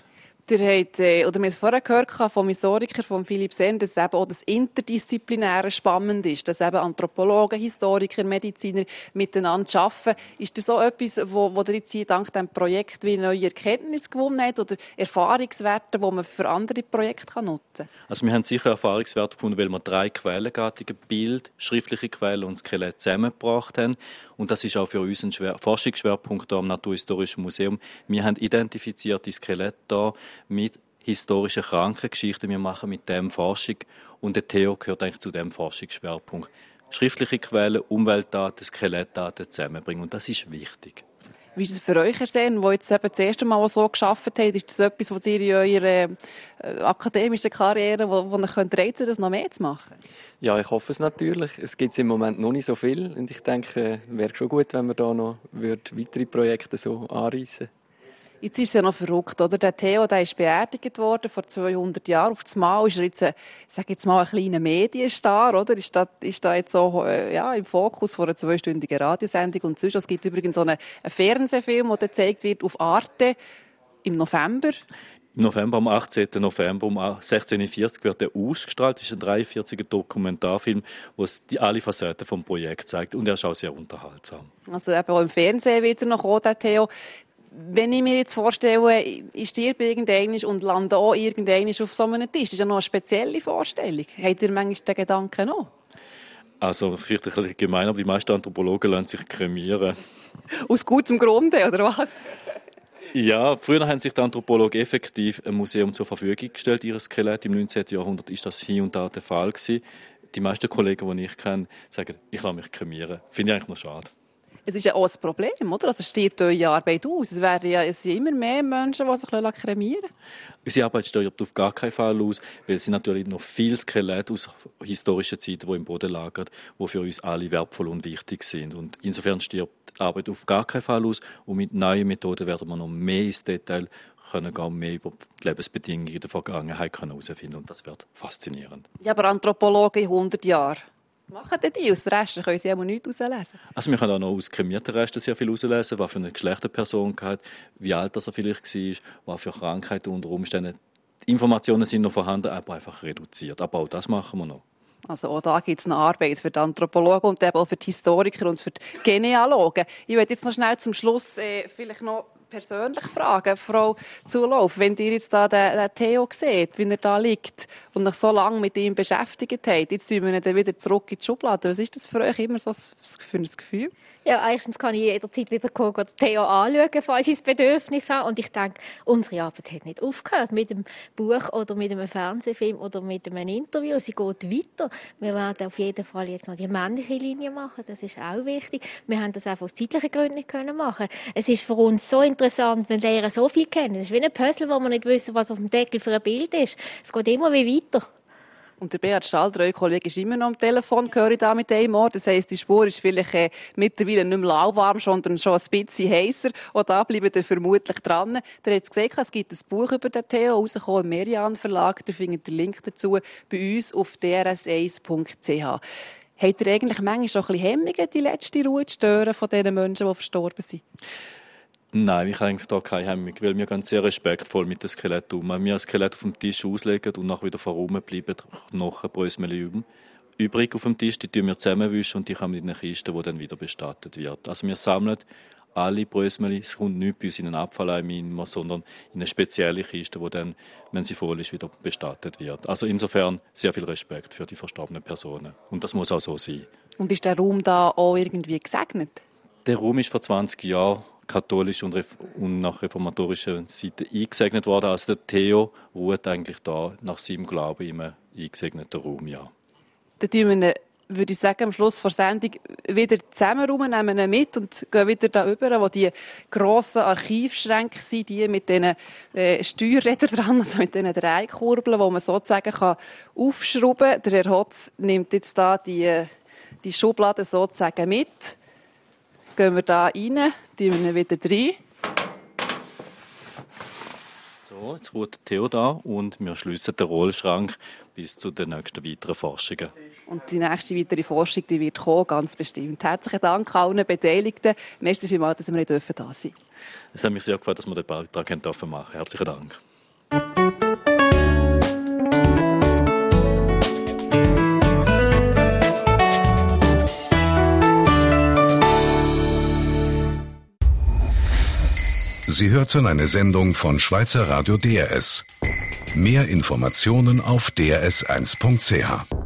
Ihr habt, äh, oder wir haben es vorher gehört vom Historiker, von Philipp Senn, dass eben auch das Interdisziplinäre spannend ist, dass eben Anthropologen, Historiker, Mediziner miteinander arbeiten. Ist das so etwas, wo, wo ihr jetzt hier dank diesem Projekt wie neue Erkenntnisse gewonnen habt oder Erfahrungswerte, die man für andere Projekte nutzen kann? Also wir haben sicher Erfahrungswerte gefunden, weil wir drei Quellengattungen, Bild, schriftliche Quellen und Skelett zusammengebracht haben. Und das ist auch für uns ein Schwer- Forschungsschwerpunkt hier am Naturhistorischen Museum. Wir haben identifizierte Skelette hier mit historischen Krankengeschichten. Wir machen mit dem Forschung und der Theo gehört eigentlich zu dem Forschungsschwerpunkt. Schriftliche Quellen, Umweltdaten, Skelettdaten zusammenbringen und das ist wichtig. Wie ist es für euch, Herr Senn, die jetzt eben das erste Mal so gearbeitet habt? Ist das etwas, was ihr in eurer äh, akademischen Karriere, wo, wo ihr könnt reizen, das noch mehr zu machen? Ja, ich hoffe es natürlich. Es gibt im Moment noch nicht so viel und ich denke, es wäre schon gut, wenn wir da noch weitere Projekte so anreissen. Jetzt ist es ja noch verrückt, oder? Der Theo, der ist beerdigt worden vor zweihundert Jahren. Auf das Mal ist er jetzt, ein, ich sage jetzt mal, ein kleiner Medienstar, oder? Ist da, ist da jetzt so, äh, ja, im Fokus von einer zweistündigen Radiosendung und sonst. Es gibt übrigens so einen, einen Fernsehfilm, der gezeigt wird auf Arte im November. Im November, am achtzehnten November um sechzehn Uhr vierzig wird er ausgestrahlt. Das ist ein dreiundvierziger Dokumentarfilm, der die alle Facetten des Projekts zeigt. Und er ist auch sehr unterhaltsam. Also eben auch im Fernsehen wird er noch kommen, der Theo. Wenn ich mir jetzt vorstelle, ich stirbe irgendwann und lande auch irgendwann auf so einem Tisch, das ist ja noch eine spezielle Vorstellung. Habt ihr manchmal den Gedanken noch? Also vielleicht ein bisschen gemein, aber die meisten Anthropologen lassen sich kremieren. Aus gutem Grunde, oder was? Ja, früher haben sich die Anthropologen effektiv ein Museum zur Verfügung gestellt, ihre Skelett. Im neunzehnten Jahrhundert ist das hier und da der Fall gewesen. Die meisten Kollegen, die ich kenne, sagen, ich lasse mich kremieren. Finde ich eigentlich noch schade. Es ist ja auch ein Problem, oder? Also stirbt eure Arbeit aus. Es werden ja es sind immer mehr Menschen, die sich kremieren lassen. Unsere Arbeit stirbt auf gar keinen Fall aus, weil es sind natürlich noch viele Skelette aus historischen Zeiten, die im Boden lagern, die für uns alle wertvoll und wichtig sind. Und insofern stirbt die Arbeit auf gar keinen Fall aus. Und mit neuen Methoden werden wir noch mehr ins Detail können gehen, mehr über die Lebensbedingungen in der Vergangenheit herausfinden. Und das wird faszinierend. Ja, aber Anthropologen in hundert Jahren. Machen denn die? Aus den Resten können sie auch nichts herauslesen. Also wir können auch noch aus kremierten Resten sehr viel herauslesen, was für eine Geschlechterperson hat, wie alt er vielleicht war, was für Krankheiten unter Umständen. Die Informationen sind noch vorhanden, aber einfach reduziert. Aber auch das machen wir noch. Also auch da gibt es noch Arbeit für die Anthropologen und eben auch für die Historiker und für die Genealogen. Ich möchte jetzt noch schnell zum Schluss äh, vielleicht noch persönlich fragen, Frau Zulauf, wenn ihr jetzt da den, den Theo seht, wie er da liegt und euch so lange mit ihm beschäftigt habt, jetzt tun wir ihn dann wieder zurück in die Schublade. Was ist das für euch immer so für ein Gefühl? Ja, erstens kann ich jederzeit wieder kommen, den Theo anschauen, falls ich das Bedürfnis habe. Und ich denke, unsere Arbeit hat nicht aufgehört mit dem Buch oder mit einem Fernsehfilm oder mit einem Interview. Sie geht weiter. Wir werden auf jeden Fall jetzt noch die männliche Linie machen. Das ist auch wichtig. Wir haben das einfach aus zeitlichen Gründen nicht können machen. Es ist für uns so interessant, wenn Lehrer so viel kennen. Es ist wie ein Puzzle, wo wir nicht wissen, was auf dem Deckel für ein Bild ist. Es geht immer wie weiter. Und der Beat Stalder, euer Kollege, ist immer noch am Telefon, höre ich da mit einem Ohr. Das heisst, die Spur ist vielleicht äh, mittlerweile nicht mehr lauwarm, sondern schon ein bisschen heißer. Auch da bleibt ihr vermutlich dran. Der hat gesagt, es gibt ein Buch über den Theo, rausgekommen im Merian Verlag. Da findet den Link dazu bei uns auf d r s eins punkt c h. Habt ihr eigentlich manchmal schon ein bisschen Hemmungen, die letzte Ruhe zu stören von den Menschen, die verstorben sind? Nein, ich habe eigentlich da keine Hemmung, weil wir ganz sehr respektvoll mit dem Skelett um. Wenn wir ein Skelett auf dem Tisch auslegen und nachher wieder verräumen, bleiben noch ein Brösmeli übrig auf dem Tisch. Die tun wir zusammenwischen und die kommen in eine Kiste, die dann wieder bestattet wird. Also wir sammeln alle Brösmeli. Es kommt nicht bei uns in einen Abfalleimer, sondern in eine spezielle Kiste, die dann, wenn sie voll ist, wieder bestattet wird. Also insofern sehr viel Respekt für die verstorbenen Personen. Und das muss auch so sein. Und ist der Raum da auch irgendwie gesegnet? Der Raum ist vor zwanzig Jahren katholisch und, und nach reformatorischer Seite eingesegnet worden. Also der Theo ruht eigentlich da nach seinem Glauben in einem eingesegneten Raum, ja. Dann tun wir, würde ich sagen, am Schluss der Sendung wieder zusammen rum, nehmen ihn mit und gehen wieder da rüber, wo die grossen Archivschränke sind, die mit diesen äh, Steuerrädern dran, also mit diesen Drehkurbeln, die man sozusagen kann aufschrauben kann. Der Herr Hotz nimmt jetzt da die, die Schublade sozusagen mit. Gehen wir da rein, tun wir ihn wieder rein. So, jetzt ruht Theo da und wir schliessen den Rollschrank bis zu den nächsten weiteren Forschungen. Und die nächste weitere Forschung, die wird kommen, ganz bestimmt. Herzlichen Dank allen Beteiligten. Merci vielmals, dass wir hier da sein dürfen. Es hat mich sehr gefreut, dass wir den Beitrag machen dürfen. Herzlichen Dank. Sie hörten eine Sendung von Schweizer Radio D R S. Mehr Informationen auf d r s eins punkt c h.